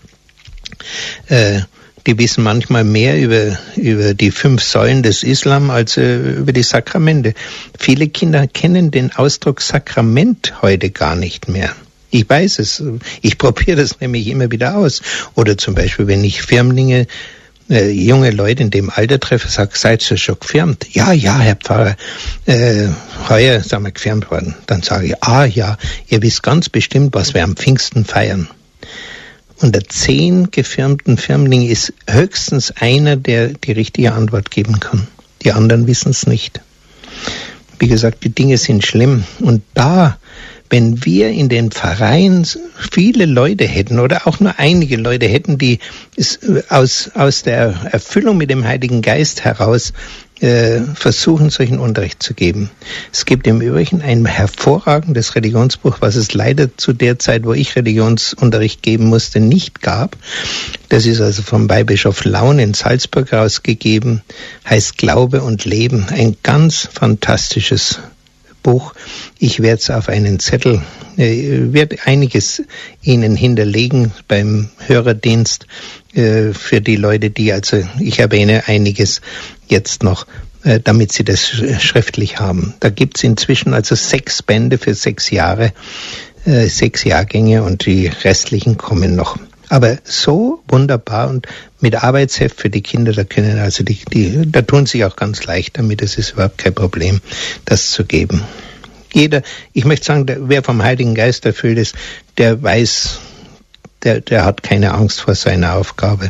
Äh, Die wissen manchmal mehr über, über die fünf Säulen des Islam als äh, über die Sakramente. Viele Kinder kennen den Ausdruck Sakrament heute gar nicht mehr. Ich weiß es. Ich probiere das nämlich immer wieder aus. Oder zum Beispiel, wenn ich Firmlinge, äh, junge Leute in dem Alter treffe, sage, seid ihr schon gefirmt? Ja, ja, Herr Pfarrer, äh, heuer sind wir gefirmt worden. Dann sage ich, ah ja, ihr wisst ganz bestimmt, was wir am Pfingsten feiern. Unter zehn gefirmten Firmlingen ist höchstens einer, der die richtige Antwort geben kann. Die anderen wissen es nicht. Wie gesagt, die Dinge sind schlimm. Und da, wenn wir in den Pfarreien viele Leute hätten oder auch nur einige Leute hätten, die aus, aus der Erfüllung mit dem Heiligen Geist heraus äh, versuchen, solchen Unterricht zu geben. Es gibt im Übrigen ein hervorragendes Religionsbuch, was es leider zu der Zeit, wo ich Religionsunterricht geben musste, nicht gab. Das ist also vom Weihbischof Laun in Salzburg rausgegeben, heißt Glaube und Leben. Ein ganz fantastisches Buch. Ich werde es auf einen Zettel, äh, werde einiges Ihnen hinterlegen beim Hörerdienst äh, für die Leute, die, also ich erwähne einiges jetzt noch, äh, damit Sie das schriftlich haben. Da gibt es inzwischen also sechs Bände für sechs Jahre, äh, sechs Jahrgänge und die restlichen kommen noch. Aber so wunderbar und mit Arbeitsheft für die Kinder, da können also die, die, da tun sich auch ganz leicht damit, es ist überhaupt kein Problem, das zu geben. Jeder, ich möchte sagen, der, wer vom Heiligen Geist erfüllt ist, der weiß, der, der hat keine Angst vor seiner Aufgabe.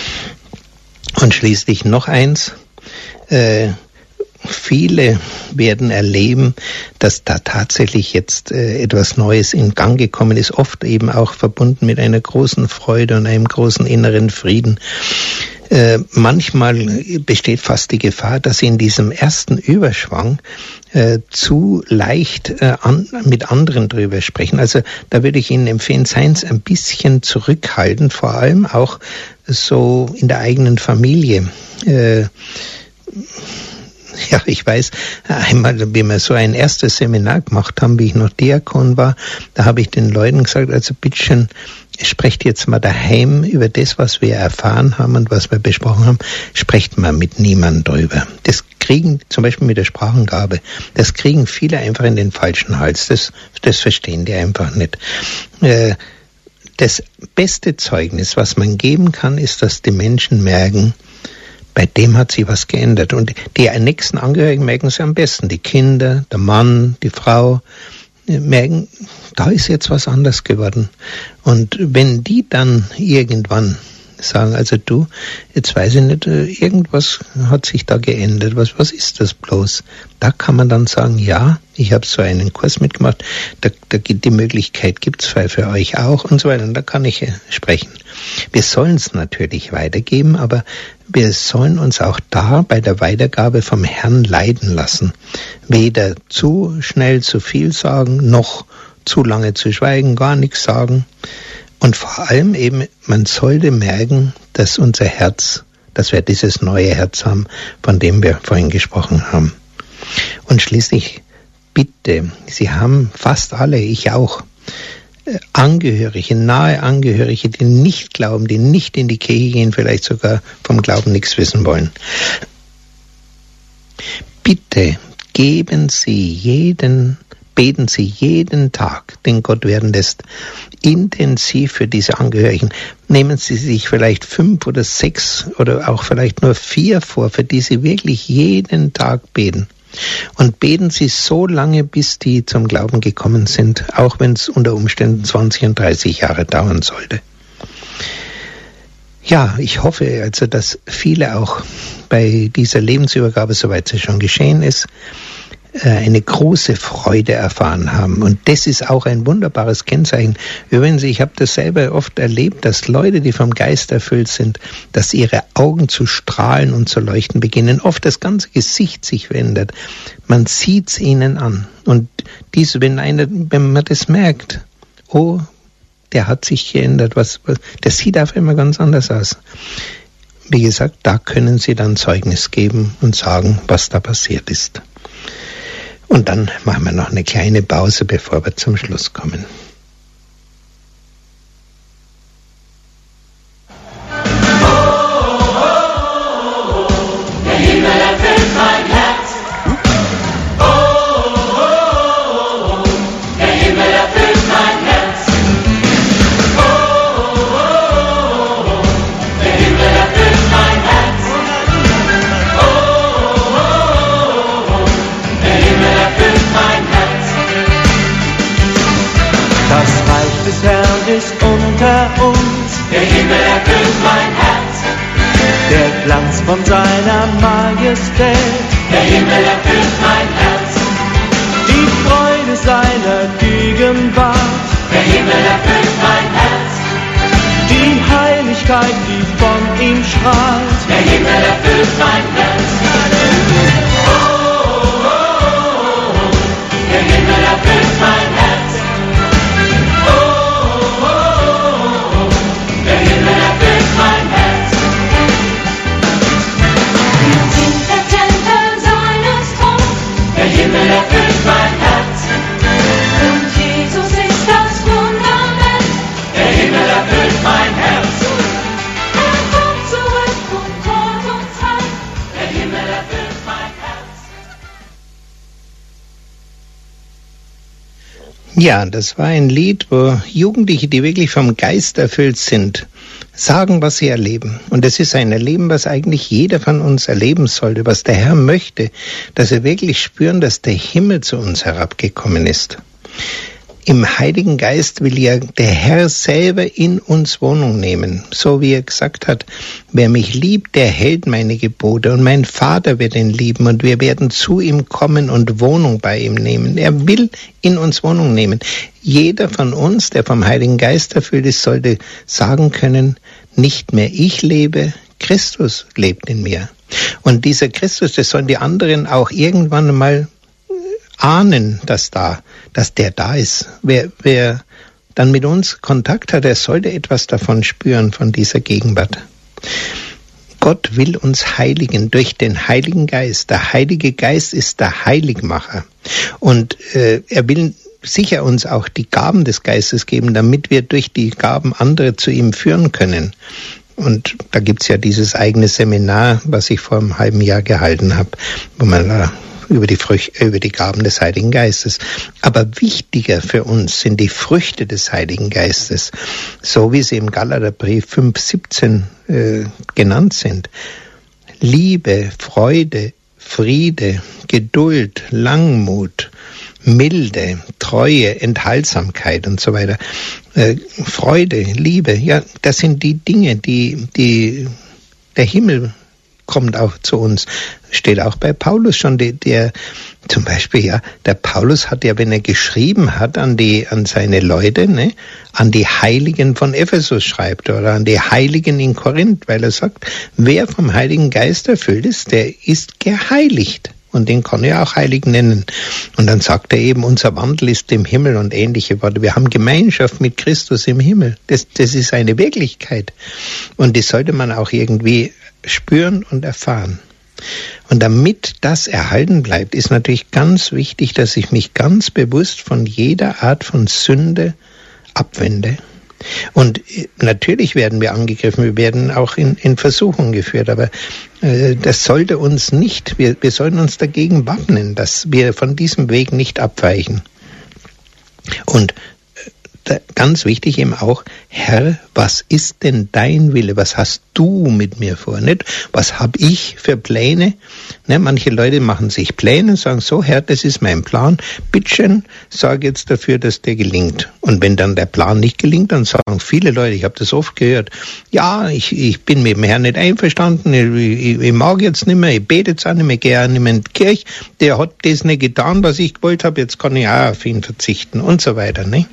Und schließlich noch eins, äh, viele werden erleben, dass da tatsächlich jetzt äh, etwas Neues in Gang gekommen ist, oft eben auch verbunden mit einer großen Freude und einem großen inneren Frieden. Äh, manchmal besteht fast die Gefahr, dass sie in diesem ersten Überschwang äh, zu leicht äh, an, mit anderen drüber sprechen. Also da würde ich Ihnen empfehlen, seien Sie ein bisschen zurückhaltend, vor allem auch so in der eigenen Familie. Äh, Ja, ich weiß, einmal, wie wir so ein erstes Seminar gemacht haben, wie ich noch Diakon war, da habe ich den Leuten gesagt, also bitteschön, sprecht jetzt mal daheim über das, was wir erfahren haben und was wir besprochen haben, sprecht mal mit niemandem drüber. Das kriegen, zum Beispiel mit der Sprachengabe, das kriegen viele einfach in den falschen Hals. Das, das verstehen die einfach nicht. Das beste Zeugnis, was man geben kann, ist, dass die Menschen merken, bei dem hat sich was geändert. Und die nächsten Angehörigen merken es am besten. Die Kinder, der Mann, die Frau merken, da ist jetzt was anders geworden. Und wenn die dann irgendwann sagen, also du, jetzt weiß ich nicht, irgendwas hat sich da geändert. Was, was ist das bloß? Da kann man dann sagen, ja, ich habe so einen Kurs mitgemacht, da, da gibt die Möglichkeit, gibt es für euch auch und so weiter. Und da kann ich sprechen. Wir sollen es natürlich weitergeben, aber wir sollen uns auch da bei der Weitergabe vom Herrn leiten lassen. Weder zu schnell zu viel sagen, noch zu lange zu schweigen, gar nichts sagen. Und vor allem eben, man sollte merken, dass unser Herz, dass wir dieses neue Herz haben, von dem wir vorhin gesprochen haben. Und schließlich, bitte, Sie haben fast alle, ich auch, Angehörige, nahe Angehörige, die nicht glauben, die nicht in die Kirche gehen, vielleicht sogar vom Glauben nichts wissen wollen. Bitte geben Sie jeden beten Sie jeden Tag, den Gott werden lässt, intensiv für diese Angehörigen. Nehmen Sie sich vielleicht fünf oder sechs oder auch vielleicht nur vier vor, für die Sie wirklich jeden Tag beten. Und beten Sie so lange, bis die zum Glauben gekommen sind, auch wenn es unter Umständen zwanzig und dreißig Jahre dauern sollte. Ja, ich hoffe also, dass viele auch bei dieser Lebensübergabe, soweit es schon geschehen ist, eine große Freude erfahren haben. Und das ist auch ein wunderbares Kennzeichen. Übrigens, ich habe das selber oft erlebt, dass Leute, die vom Geist erfüllt sind, dass ihre Augen zu strahlen und zu leuchten beginnen. Oft das ganze Gesicht sich verändert. Man sieht es ihnen an. Und dies, wenn einer, wenn man das merkt, oh, der hat sich geändert, was, was, das sieht auf einmal ganz anders aus. Wie gesagt, da können Sie dann Zeugnis geben und sagen, was da passiert ist. Und dann machen wir noch eine kleine Pause, bevor wir zum Schluss kommen. Ist unter uns, der Himmel erfüllt mein Herz, der Glanz von seiner Majestät, der Himmel erfüllt mein Herz, die Freude seiner Gegenwart, der Himmel erfüllt mein Herz, die Heiligkeit, die von ihm strahlt, der Himmel erfüllt mein Herz. Oh, oh, oh, oh, der Himmel erfüllt mein Herz. Ja, das war ein Lied, wo Jugendliche, die wirklich vom Geist erfüllt sind, sagen, was sie erleben. Und es ist ein Erleben, was eigentlich jeder von uns erleben sollte, was der Herr möchte, dass wir wirklich spüren, dass der Himmel zu uns herabgekommen ist. Im Heiligen Geist will ja der Herr selber in uns Wohnung nehmen. So wie er gesagt hat, wer mich liebt, der hält meine Gebote und mein Vater wird ihn lieben und wir werden zu ihm kommen und Wohnung bei ihm nehmen. Er will in uns Wohnung nehmen. Jeder von uns, der vom Heiligen Geist erfüllt ist, sollte sagen können, nicht mehr ich lebe, Christus lebt in mir. Und dieser Christus, das sollen die anderen auch irgendwann mal ahnen, dass da, dass der da ist. Wer, wer dann mit uns Kontakt hat, der sollte etwas davon spüren, von dieser Gegenwart. Gott will uns heiligen durch den Heiligen Geist. Der Heilige Geist ist der Heiligmacher. Und äh, er will sicher uns auch die Gaben des Geistes geben, damit wir durch die Gaben andere zu ihm führen können. Und da gibt's ja dieses eigene Seminar, was ich vor einem halben Jahr gehalten habe, wo man da über die Früchte, über die Gaben des Heiligen Geistes. Aber wichtiger für uns sind die Früchte des Heiligen Geistes, so wie sie im Galaterbrief fünf siebzehn äh, genannt sind. Liebe, Freude, Friede, Geduld, Langmut, Milde, Treue, Enthaltsamkeit und so weiter. Äh, Freude, Liebe, ja, das sind die Dinge, die, die der Himmel kommt auch zu uns. Steht auch bei Paulus schon, der, der zum Beispiel, ja, der Paulus hat ja, wenn er geschrieben hat an die, an seine Leute, ne, an die Heiligen von Ephesus schreibt oder an die Heiligen in Korinth, weil er sagt, wer vom Heiligen Geist erfüllt ist, der ist geheiligt. Und den kann er auch heilig nennen. Und dann sagt er eben, unser Wandel ist im Himmel und ähnliche Worte. Wir haben Gemeinschaft mit Christus im Himmel. Das, das ist eine Wirklichkeit. Und die sollte man auch irgendwie spüren und erfahren. Und damit das erhalten bleibt, ist natürlich ganz wichtig, dass ich mich ganz bewusst von jeder Art von Sünde abwende. Und natürlich werden wir angegriffen, wir werden auch in, in Versuchung geführt, aber äh, das sollte uns nicht, wir, wir sollten uns dagegen wappnen, dass wir von diesem Weg nicht abweichen. Und ganz wichtig eben auch, Herr, was ist denn dein Wille? Was hast du mit mir vor? Nicht, was habe ich für Pläne? Ne, manche Leute machen sich Pläne und sagen, so Herr, das ist mein Plan. Bittschön, sorge jetzt dafür, dass der gelingt. Und wenn dann der Plan nicht gelingt, dann sagen viele Leute, ich habe das oft gehört, ja, ich, ich bin mit dem Herrn nicht einverstanden, ich, ich, ich mag jetzt nicht mehr, ich bete jetzt auch nicht mehr gerne in die Kirche, der hat das nicht getan, was ich gewollt habe, jetzt kann ich auch auf ihn verzichten und so weiter. Ne?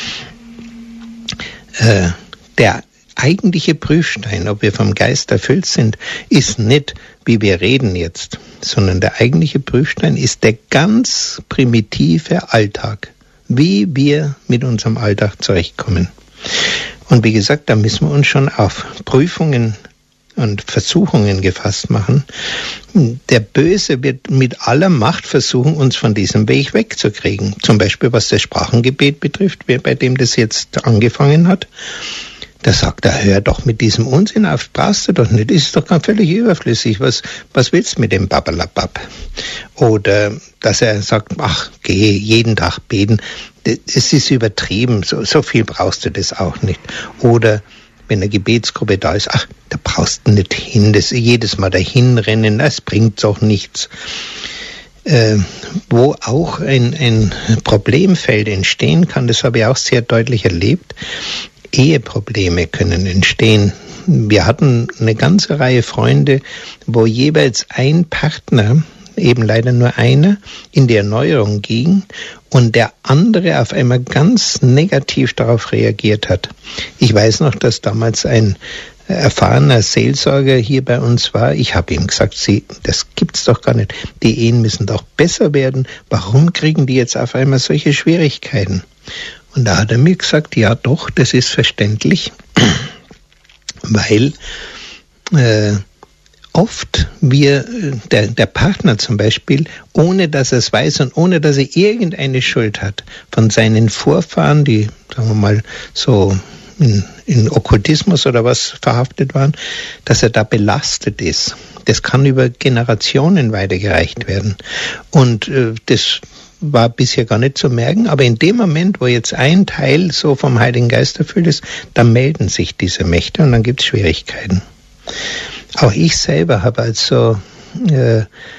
Äh, der eigentliche Prüfstein, ob wir vom Geist erfüllt sind, ist nicht, wie wir reden jetzt, sondern der eigentliche Prüfstein ist der ganz primitive Alltag, wie wir mit unserem Alltag zurechtkommen. Und wie gesagt, da müssen wir uns schon auf Prüfungen und Versuchungen gefasst machen. Der Böse wird mit aller Macht versuchen, uns von diesem Weg wegzukriegen. Zum Beispiel, was das Sprachengebet betrifft, bei dem das jetzt angefangen hat. Da sagt er, hör doch mit diesem Unsinn auf, brauchst du doch nicht, das ist doch ganz völlig überflüssig, was, was willst du mit dem Babalabab? Oder, dass er sagt, ach, geh jeden Tag beten, es ist übertrieben, so, so viel brauchst du das auch nicht. Oder, wenn eine Gebetsgruppe da ist, ach, da brauchst du nicht hin, das jedes Mal dahin rennen, das bringt doch nichts. Äh, wo auch ein, ein Problemfeld entstehen kann, das habe ich auch sehr deutlich erlebt, Eheprobleme können entstehen. Wir hatten eine ganze Reihe Freunde, wo jeweils ein Partner, eben leider nur einer, in die Erneuerung ging und der andere auf einmal ganz negativ darauf reagiert hat. Ich weiß noch, dass damals ein erfahrener Seelsorger hier bei uns war. Ich habe ihm gesagt, Sie, das gibt's doch gar nicht. Die Ehen müssen doch besser werden. Warum kriegen die jetzt auf einmal solche Schwierigkeiten? Und da hat er mir gesagt, ja doch, das ist verständlich, weil äh, oft wir, der, der Partner zum Beispiel, ohne dass er es weiß und ohne dass er irgendeine Schuld hat, von seinen Vorfahren, die, sagen wir mal, so in, in Okkultismus oder was verhaftet waren, dass er da belastet ist. Das kann über Generationen weitergereicht werden. Und äh, das war bisher gar nicht zu merken, aber in dem Moment, wo jetzt ein Teil so vom Heiligen Geist erfüllt ist, dann melden sich diese Mächte und dann gibt es Schwierigkeiten. Auch ich selber habe also äh,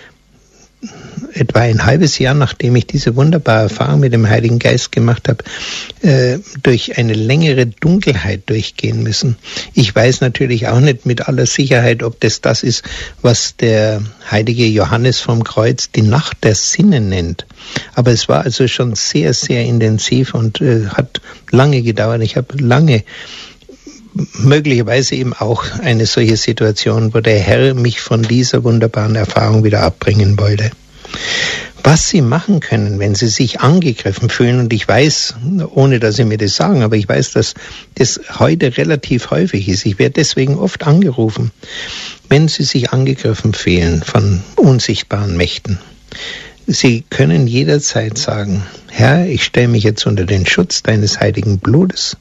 etwa ein halbes Jahr, nachdem ich diese wunderbare Erfahrung mit dem Heiligen Geist gemacht habe, äh, durch eine längere Dunkelheit durchgehen müssen. Ich weiß natürlich auch nicht mit aller Sicherheit, ob das das ist, was der heilige Johannes vom Kreuz die Nacht der Sinne nennt. Aber es war also schon sehr, sehr intensiv und äh, hat lange gedauert. Ich habe lange möglicherweise eben auch eine solche Situation, wo der Herr mich von dieser wunderbaren Erfahrung wieder abbringen wollte. Was Sie machen können, wenn Sie sich angegriffen fühlen, und ich weiß, ohne dass Sie mir das sagen, aber ich weiß, dass das heute relativ häufig ist. Ich werde deswegen oft angerufen, wenn Sie sich angegriffen fühlen von unsichtbaren Mächten. Sie können jederzeit sagen, Herr, ich stelle mich jetzt unter den Schutz deines heiligen Blutes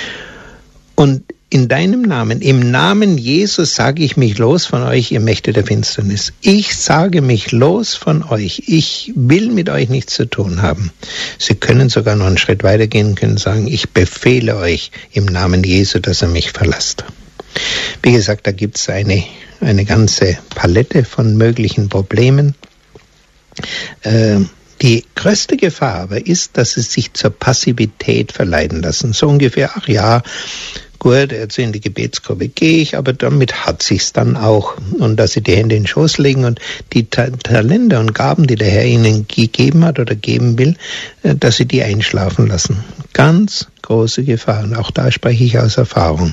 und in deinem Namen, im Namen Jesus sage ich mich los von euch, ihr Mächte der Finsternis. Ich sage mich los von euch. Ich will mit euch nichts zu tun haben. Sie können sogar noch einen Schritt weitergehen und können sagen, ich befehle euch im Namen Jesu, dass ihr mich verlasst. Wie gesagt, da gibt es eine, eine ganze Palette von möglichen Problemen. Äh, Die größte Gefahr aber ist, dass sie sich zur Passivität verleiten lassen. So ungefähr, ach ja, gut, jetzt in die Gebetsgruppe gehe ich, aber damit hat sich's dann auch. Und dass sie die Hände in den Schoß legen und die Ta- Talente und Gaben, die der Herr ihnen gegeben hat oder geben will, dass sie die einschlafen lassen. Ganz große Gefahr. Und auch da spreche ich aus Erfahrung.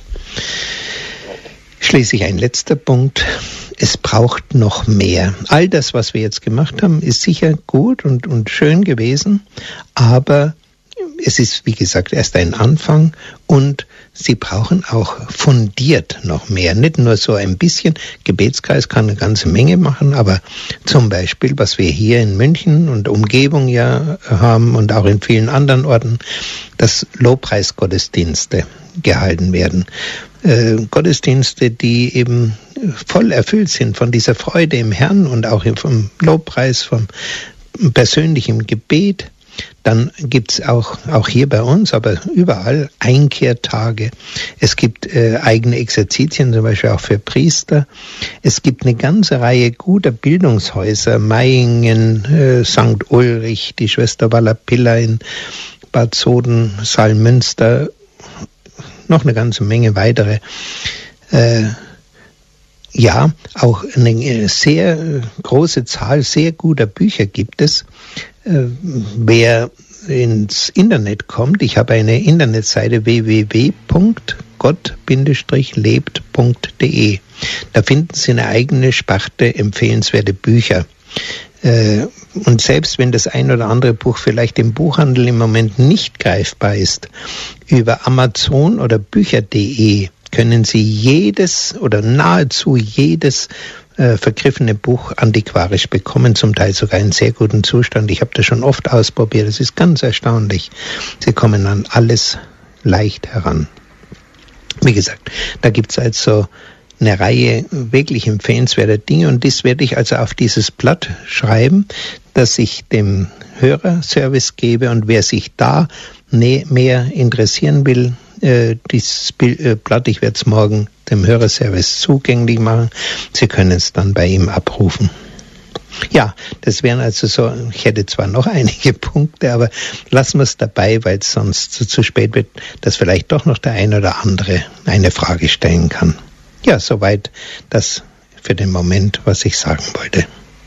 Schließlich ein letzter Punkt. Es braucht noch mehr. All das, was wir jetzt gemacht haben, ist sicher gut und, und schön gewesen, aber es ist, wie gesagt, erst ein Anfang und Sie brauchen auch fundiert noch mehr. Nicht nur so ein bisschen. Gebetskreis kann eine ganze Menge machen, aber zum Beispiel, was wir hier in München und Umgebung ja haben und auch in vielen anderen Orten, dass Lobpreisgottesdienste gehalten werden. Äh, Gottesdienste, die eben voll erfüllt sind von dieser Freude im Herrn und auch vom Lobpreis, vom persönlichen Gebet. Dann gibt es auch, auch hier bei uns, aber überall Einkehrtage. Es gibt äh, eigene Exerzitien, zum Beispiel auch für Priester. Es gibt eine ganze Reihe guter Bildungshäuser, Meiingen, äh, Sankt Ulrich, die Schwester Wallapilla in Bad Soden, Saalmünster, noch eine ganze Menge weitere. Äh, ja, auch eine sehr große Zahl sehr guter Bücher gibt es. Äh, wer ins Internet kommt, ich habe eine Internetseite w w w punkt gott lebt punkt d e. Da finden Sie eine eigene Sparte empfehlenswerte Bücher. Äh, und selbst wenn das ein oder andere Buch vielleicht im Buchhandel im Moment nicht greifbar ist, über Amazon oder Bücher punkt d e können Sie jedes oder nahezu jedes äh, vergriffene Buch antiquarisch bekommen, zum Teil sogar in sehr gutem Zustand. Ich habe das schon oft ausprobiert, es ist ganz erstaunlich. Sie kommen an alles leicht heran. Wie gesagt, da gibt es also eine Reihe wirklich empfehlenswerter Dinge und das werde ich also auf dieses Blatt schreiben, das ich dem Hörerservice gebe, und wer sich da mehr interessieren will, äh, dieses Blatt, ich werde es morgen dem Hörerservice zugänglich machen. Sie können es dann bei ihm abrufen. Ja, das wären also so, ich hätte zwar noch einige Punkte, aber lassen wir es dabei, weil es sonst zu, zu spät wird, dass vielleicht doch noch der ein oder andere eine Frage stellen kann. Ja, soweit das für den Moment, was ich sagen wollte.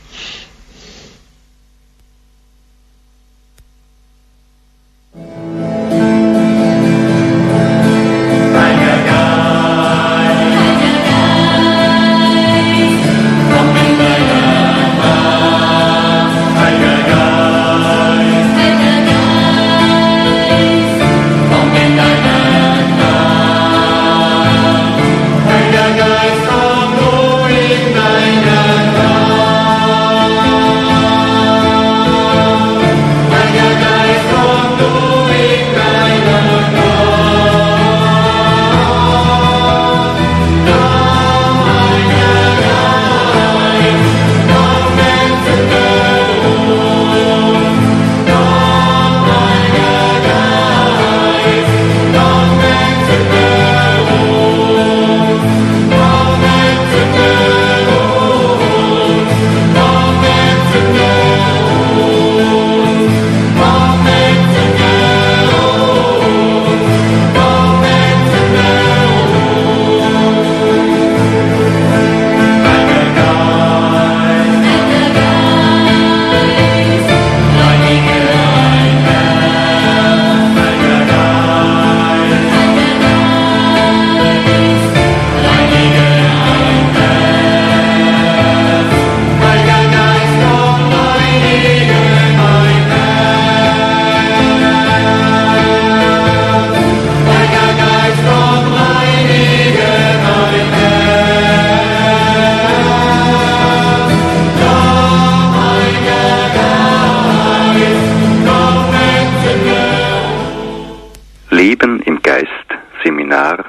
Leben im Geist Seminar.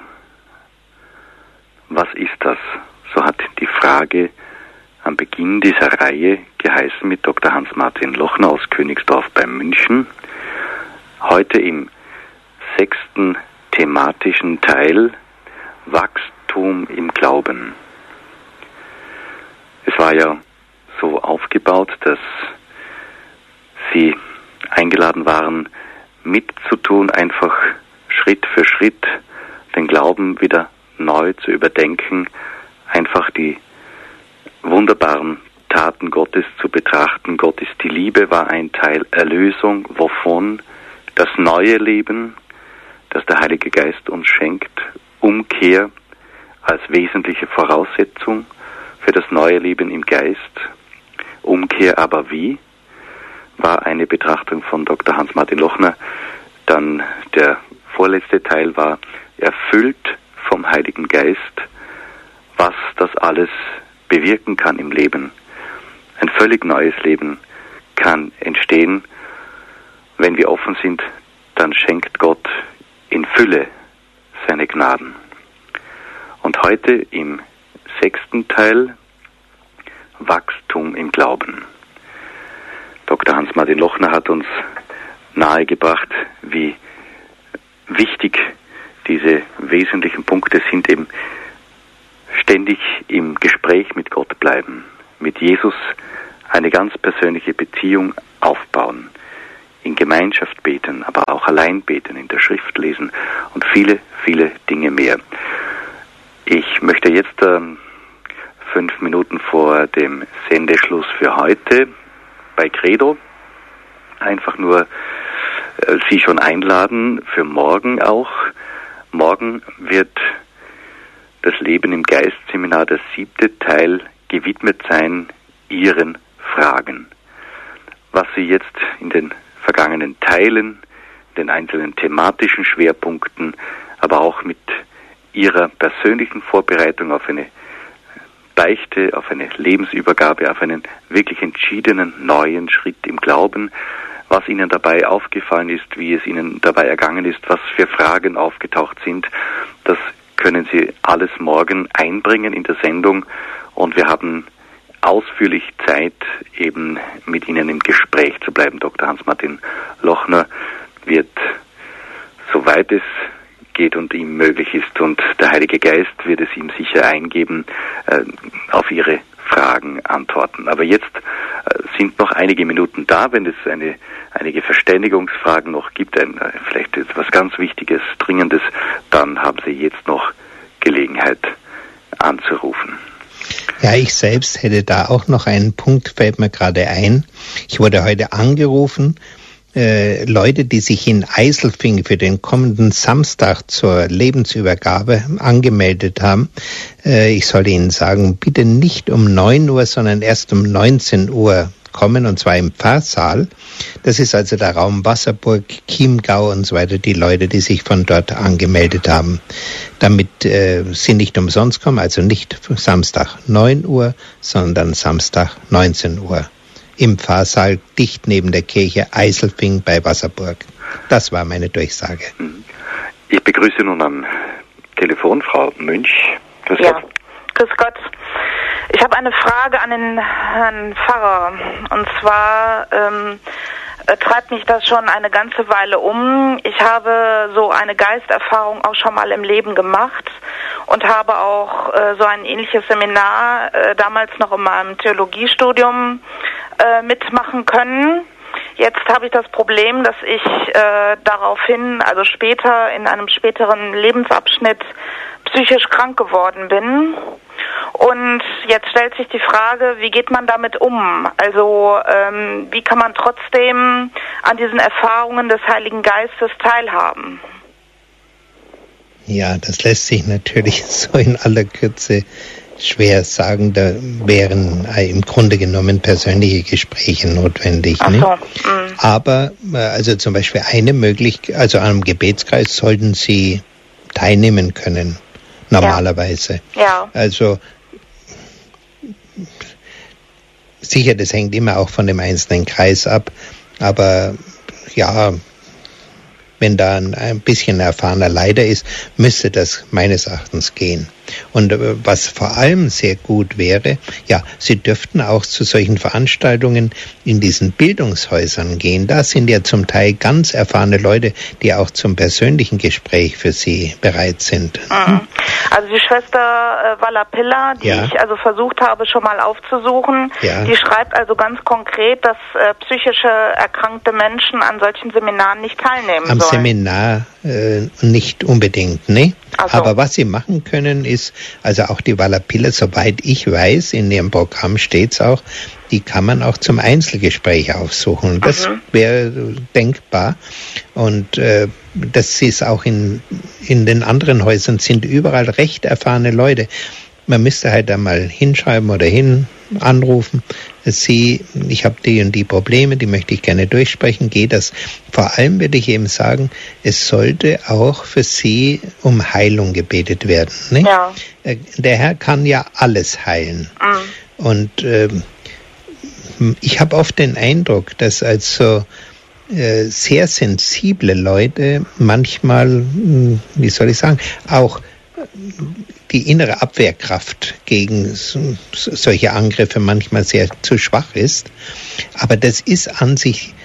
Was ist das? So hat die Frage am Beginn dieser Reihe geheißen mit Doktor Hans-Martin Lochner aus Königsdorf bei München. Heute im sechsten thematischen Teil Wachstum im Glauben. Es war ja so aufgebaut, dass Sie eingeladen waren, mitzutun, einfach Schritt für Schritt den Glauben wieder neu zu überdenken, einfach die wunderbaren Taten Gottes zu betrachten. Gott ist die Liebe, war ein Teil. Erlösung, wovon? Das neue Leben, das der Heilige Geist uns schenkt. Umkehr als wesentliche Voraussetzung für das neue Leben im Geist. Umkehr aber wie? War eine Betrachtung von Doktor Hans-Martin Lochner. Dann der vorletzte Teil war erfüllt vom Heiligen Geist, was das alles bewirken kann im Leben. Ein völlig neues Leben kann entstehen, wenn wir offen sind, dann schenkt Gott in Fülle seine Gnaden. Und heute im sechsten Teil Wachstum im Glauben. Doktor Hans-Martin Lochner hat uns nahegebracht, wie wichtig diese wesentlichen Punkte sind, eben ständig im Gespräch mit Gott bleiben, mit Jesus eine ganz persönliche Beziehung aufbauen, in Gemeinschaft beten, aber auch allein beten, in der Schrift lesen und viele, viele Dinge mehr. Ich möchte jetzt ähm, fünf Minuten vor dem Sendeschluss für heute bei Credo einfach nur äh, Sie schon einladen, für morgen auch. Morgen wird das Leben im Geist-Seminar, der siebte Teil, gewidmet sein Ihren Fragen. Was Sie jetzt in den vergangenen Teilen, den einzelnen thematischen Schwerpunkten, aber auch mit Ihrer persönlichen Vorbereitung auf eine Beichte, auf eine Lebensübergabe, auf einen wirklich entschiedenen neuen Schritt im Glauben, was Ihnen dabei aufgefallen ist, wie es Ihnen dabei ergangen ist, was für Fragen aufgetaucht sind, das können Sie alles morgen einbringen in der Sendung und wir haben ausführlich Zeit, eben mit Ihnen im Gespräch zu bleiben. Doktor Hans-Martin Lochner wird, soweit es geht und ihm möglich ist, und der Heilige Geist wird es ihm sicher eingeben, äh, auf Ihre Fragen antworten. Aber jetzt äh, sind noch einige Minuten da, wenn es eine, einige Verständigungsfragen noch gibt, ein, äh, vielleicht etwas ganz Wichtiges, Dringendes, dann haben Sie jetzt noch Gelegenheit anzurufen. Ja, ich selbst hätte da auch noch einen Punkt, fällt mir gerade ein. Ich wurde heute angerufen, äh, Leute, die sich in Eiselfing für den kommenden Samstag zur Lebensübergabe angemeldet haben. Äh, ich soll Ihnen sagen, bitte nicht um neun Uhr, sondern erst um neunzehn Uhr kommen, und zwar im Pfarrsaal. Das ist also der Raum Wasserburg, Chiemgau und so weiter, die Leute, die sich von dort angemeldet haben, damit äh, sie nicht umsonst kommen, also nicht Samstag neun Uhr, sondern Samstag neunzehn Uhr. Im Pfarrsaal, dicht neben der Kirche Eiselfing bei Wasserburg. Das war meine Durchsage. Ich begrüße nun am Telefon Frau Münch. Grüß ja, Gott. Grüß Gott. Ich habe eine Frage an den Herrn Pfarrer. Und zwar ähm, treibt mich das schon eine ganze Weile um. Ich habe so eine Geisterfahrung auch schon mal im Leben gemacht und habe auch äh, so ein ähnliches Seminar äh, damals noch in meinem Theologiestudium äh, mitmachen können. Jetzt habe ich das Problem, dass ich äh, daraufhin, also später, in einem späteren Lebensabschnitt psychisch krank geworden bin. Und jetzt stellt sich die Frage, wie geht man damit um? Also ähm, wie kann man trotzdem an diesen Erfahrungen des Heiligen Geistes teilhaben? Ja, das lässt sich natürlich so in aller Kürze schwer sagen. Da wären im Grunde genommen persönliche Gespräche notwendig. Ach so. Ne? Mhm. Aber also zum Beispiel eine Möglichkeit, also an einem Gebetskreis sollten Sie teilnehmen können, normalerweise. Ja. Ja. Also sicher, das hängt immer auch von dem einzelnen Kreis ab, aber ja, wenn da ein, ein bisschen erfahrener Leiter ist, müsste das meines Erachtens gehen. Und äh, was vor allem sehr gut wäre, ja, Sie dürften auch zu solchen Veranstaltungen in diesen Bildungshäusern gehen. Da sind ja zum Teil ganz erfahrene Leute, die auch zum persönlichen Gespräch für Sie bereit sind. Mhm. Also die Schwester äh, Wallapilla, die ja. ich also versucht habe schon mal aufzusuchen, ja. die schreibt also ganz konkret, dass äh, psychische erkrankte Menschen an solchen Seminaren nicht teilnehmen Am sollen. Seminar äh, nicht unbedingt, ne? So. Aber was Sie machen können ist, also auch die Wallapilla, soweit ich weiß, in Ihrem Programm steht's auch, die kann man auch zum Einzelgespräch aufsuchen. Das mhm. wäre denkbar. Und äh, das ist auch in, in den anderen Häusern, sind überall recht erfahrene Leute. Man müsste halt einmal hinschreiben oder hin anrufen. Sie, ich habe die und die Probleme, die möchte ich gerne durchsprechen. Geht das? Vor allem würde ich eben sagen, es sollte auch für Sie um Heilung gebetet werden. Ne? Ja. Der Herr kann ja alles heilen. Mhm. Und äh, ich habe oft den Eindruck, dass also äh, sehr sensible Leute manchmal, wie soll ich sagen, auch die innere Abwehrkraft gegen so, solche Angriffe manchmal sehr zu schwach ist. Aber das ist an sich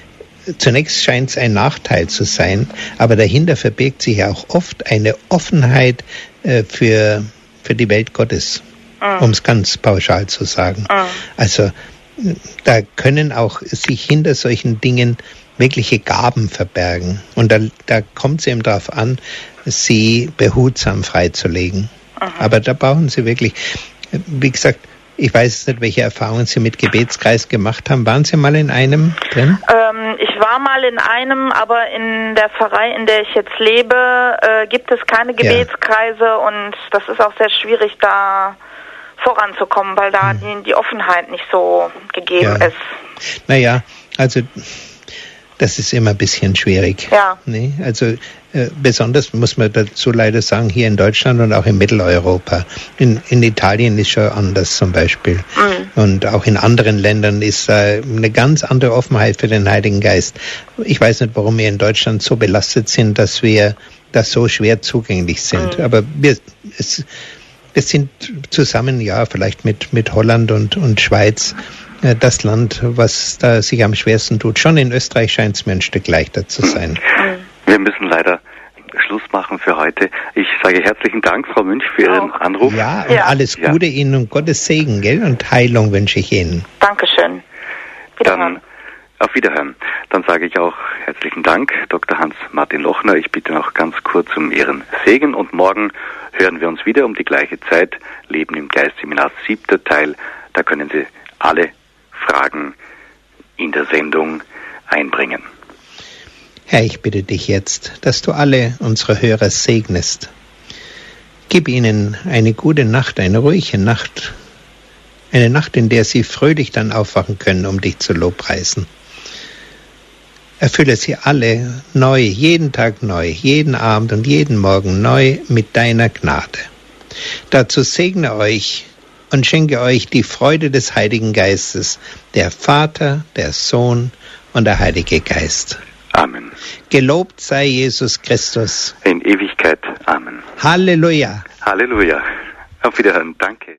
zunächst scheint es ein Nachteil zu sein, aber dahinter verbirgt sich auch oft eine Offenheit äh, für, für die Welt Gottes, mhm. um es ganz pauschal zu sagen. Mhm. Also da können auch sich hinter solchen Dingen wirkliche Gaben verbergen. Und da, da kommt es eben darauf an, sie behutsam freizulegen. Mhm. Aber da brauchen Sie wirklich, wie gesagt, ich weiß nicht, welche Erfahrungen Sie mit Gebetskreis gemacht haben. Waren Sie mal in einem drin? Ähm, ich war mal in einem, aber in der Pfarrei, in der ich jetzt lebe, äh, gibt es keine Gebetskreise ja. und das ist auch sehr schwierig, da voranzukommen, weil da hm. die, die Offenheit nicht so gegeben ja. ist. Naja, also das ist immer ein bisschen schwierig. Ja. Nee? Also äh, besonders muss man dazu leider sagen, hier in Deutschland und auch in Mitteleuropa. In, in Italien ist schon anders zum Beispiel. Mhm. Und auch in anderen Ländern ist äh, eine ganz andere Offenheit für den Heiligen Geist. Ich weiß nicht, warum wir in Deutschland so belastet sind, dass wir das so schwer zugänglich sind. Mhm. Aber wir, es, wir sind zusammen, ja, vielleicht mit, mit Holland und, und Schweiz, das Land, was da sich am schwersten tut. Schon in Österreich scheint es mir ein Stück leichter zu sein. Wir müssen leider Schluss machen für heute. Ich sage herzlichen Dank, Frau Münch, für Ihren Anruf. Ja, und ja. alles Gute ja. Ihnen und Gottes Segen, gell? Und Heilung wünsche ich Ihnen. Dankeschön. Wiederhören. Dann auf Wiederhören. Dann sage ich auch herzlichen Dank, Doktor Hans-Martin Lochner. Ich bitte noch ganz kurz um Ihren Segen und morgen hören wir uns wieder um die gleiche Zeit. Leben im Geist Seminar, siebter Teil. Da können Sie alle Fragen in der Sendung einbringen. Herr, ich bitte dich jetzt, dass du alle unsere Hörer segnest. Gib ihnen eine gute Nacht, eine ruhige Nacht, eine Nacht, in der sie fröhlich dann aufwachen können, um dich zu lobpreisen. Erfülle sie alle neu, jeden Tag neu, jeden Abend und jeden Morgen neu mit deiner Gnade. Dazu segne euch und schenke euch die Freude des Heiligen Geistes, der Vater, der Sohn und der Heilige Geist. Amen. Gelobt sei Jesus Christus. In Ewigkeit. Amen. Halleluja. Halleluja. Auf Wiederhören. Danke.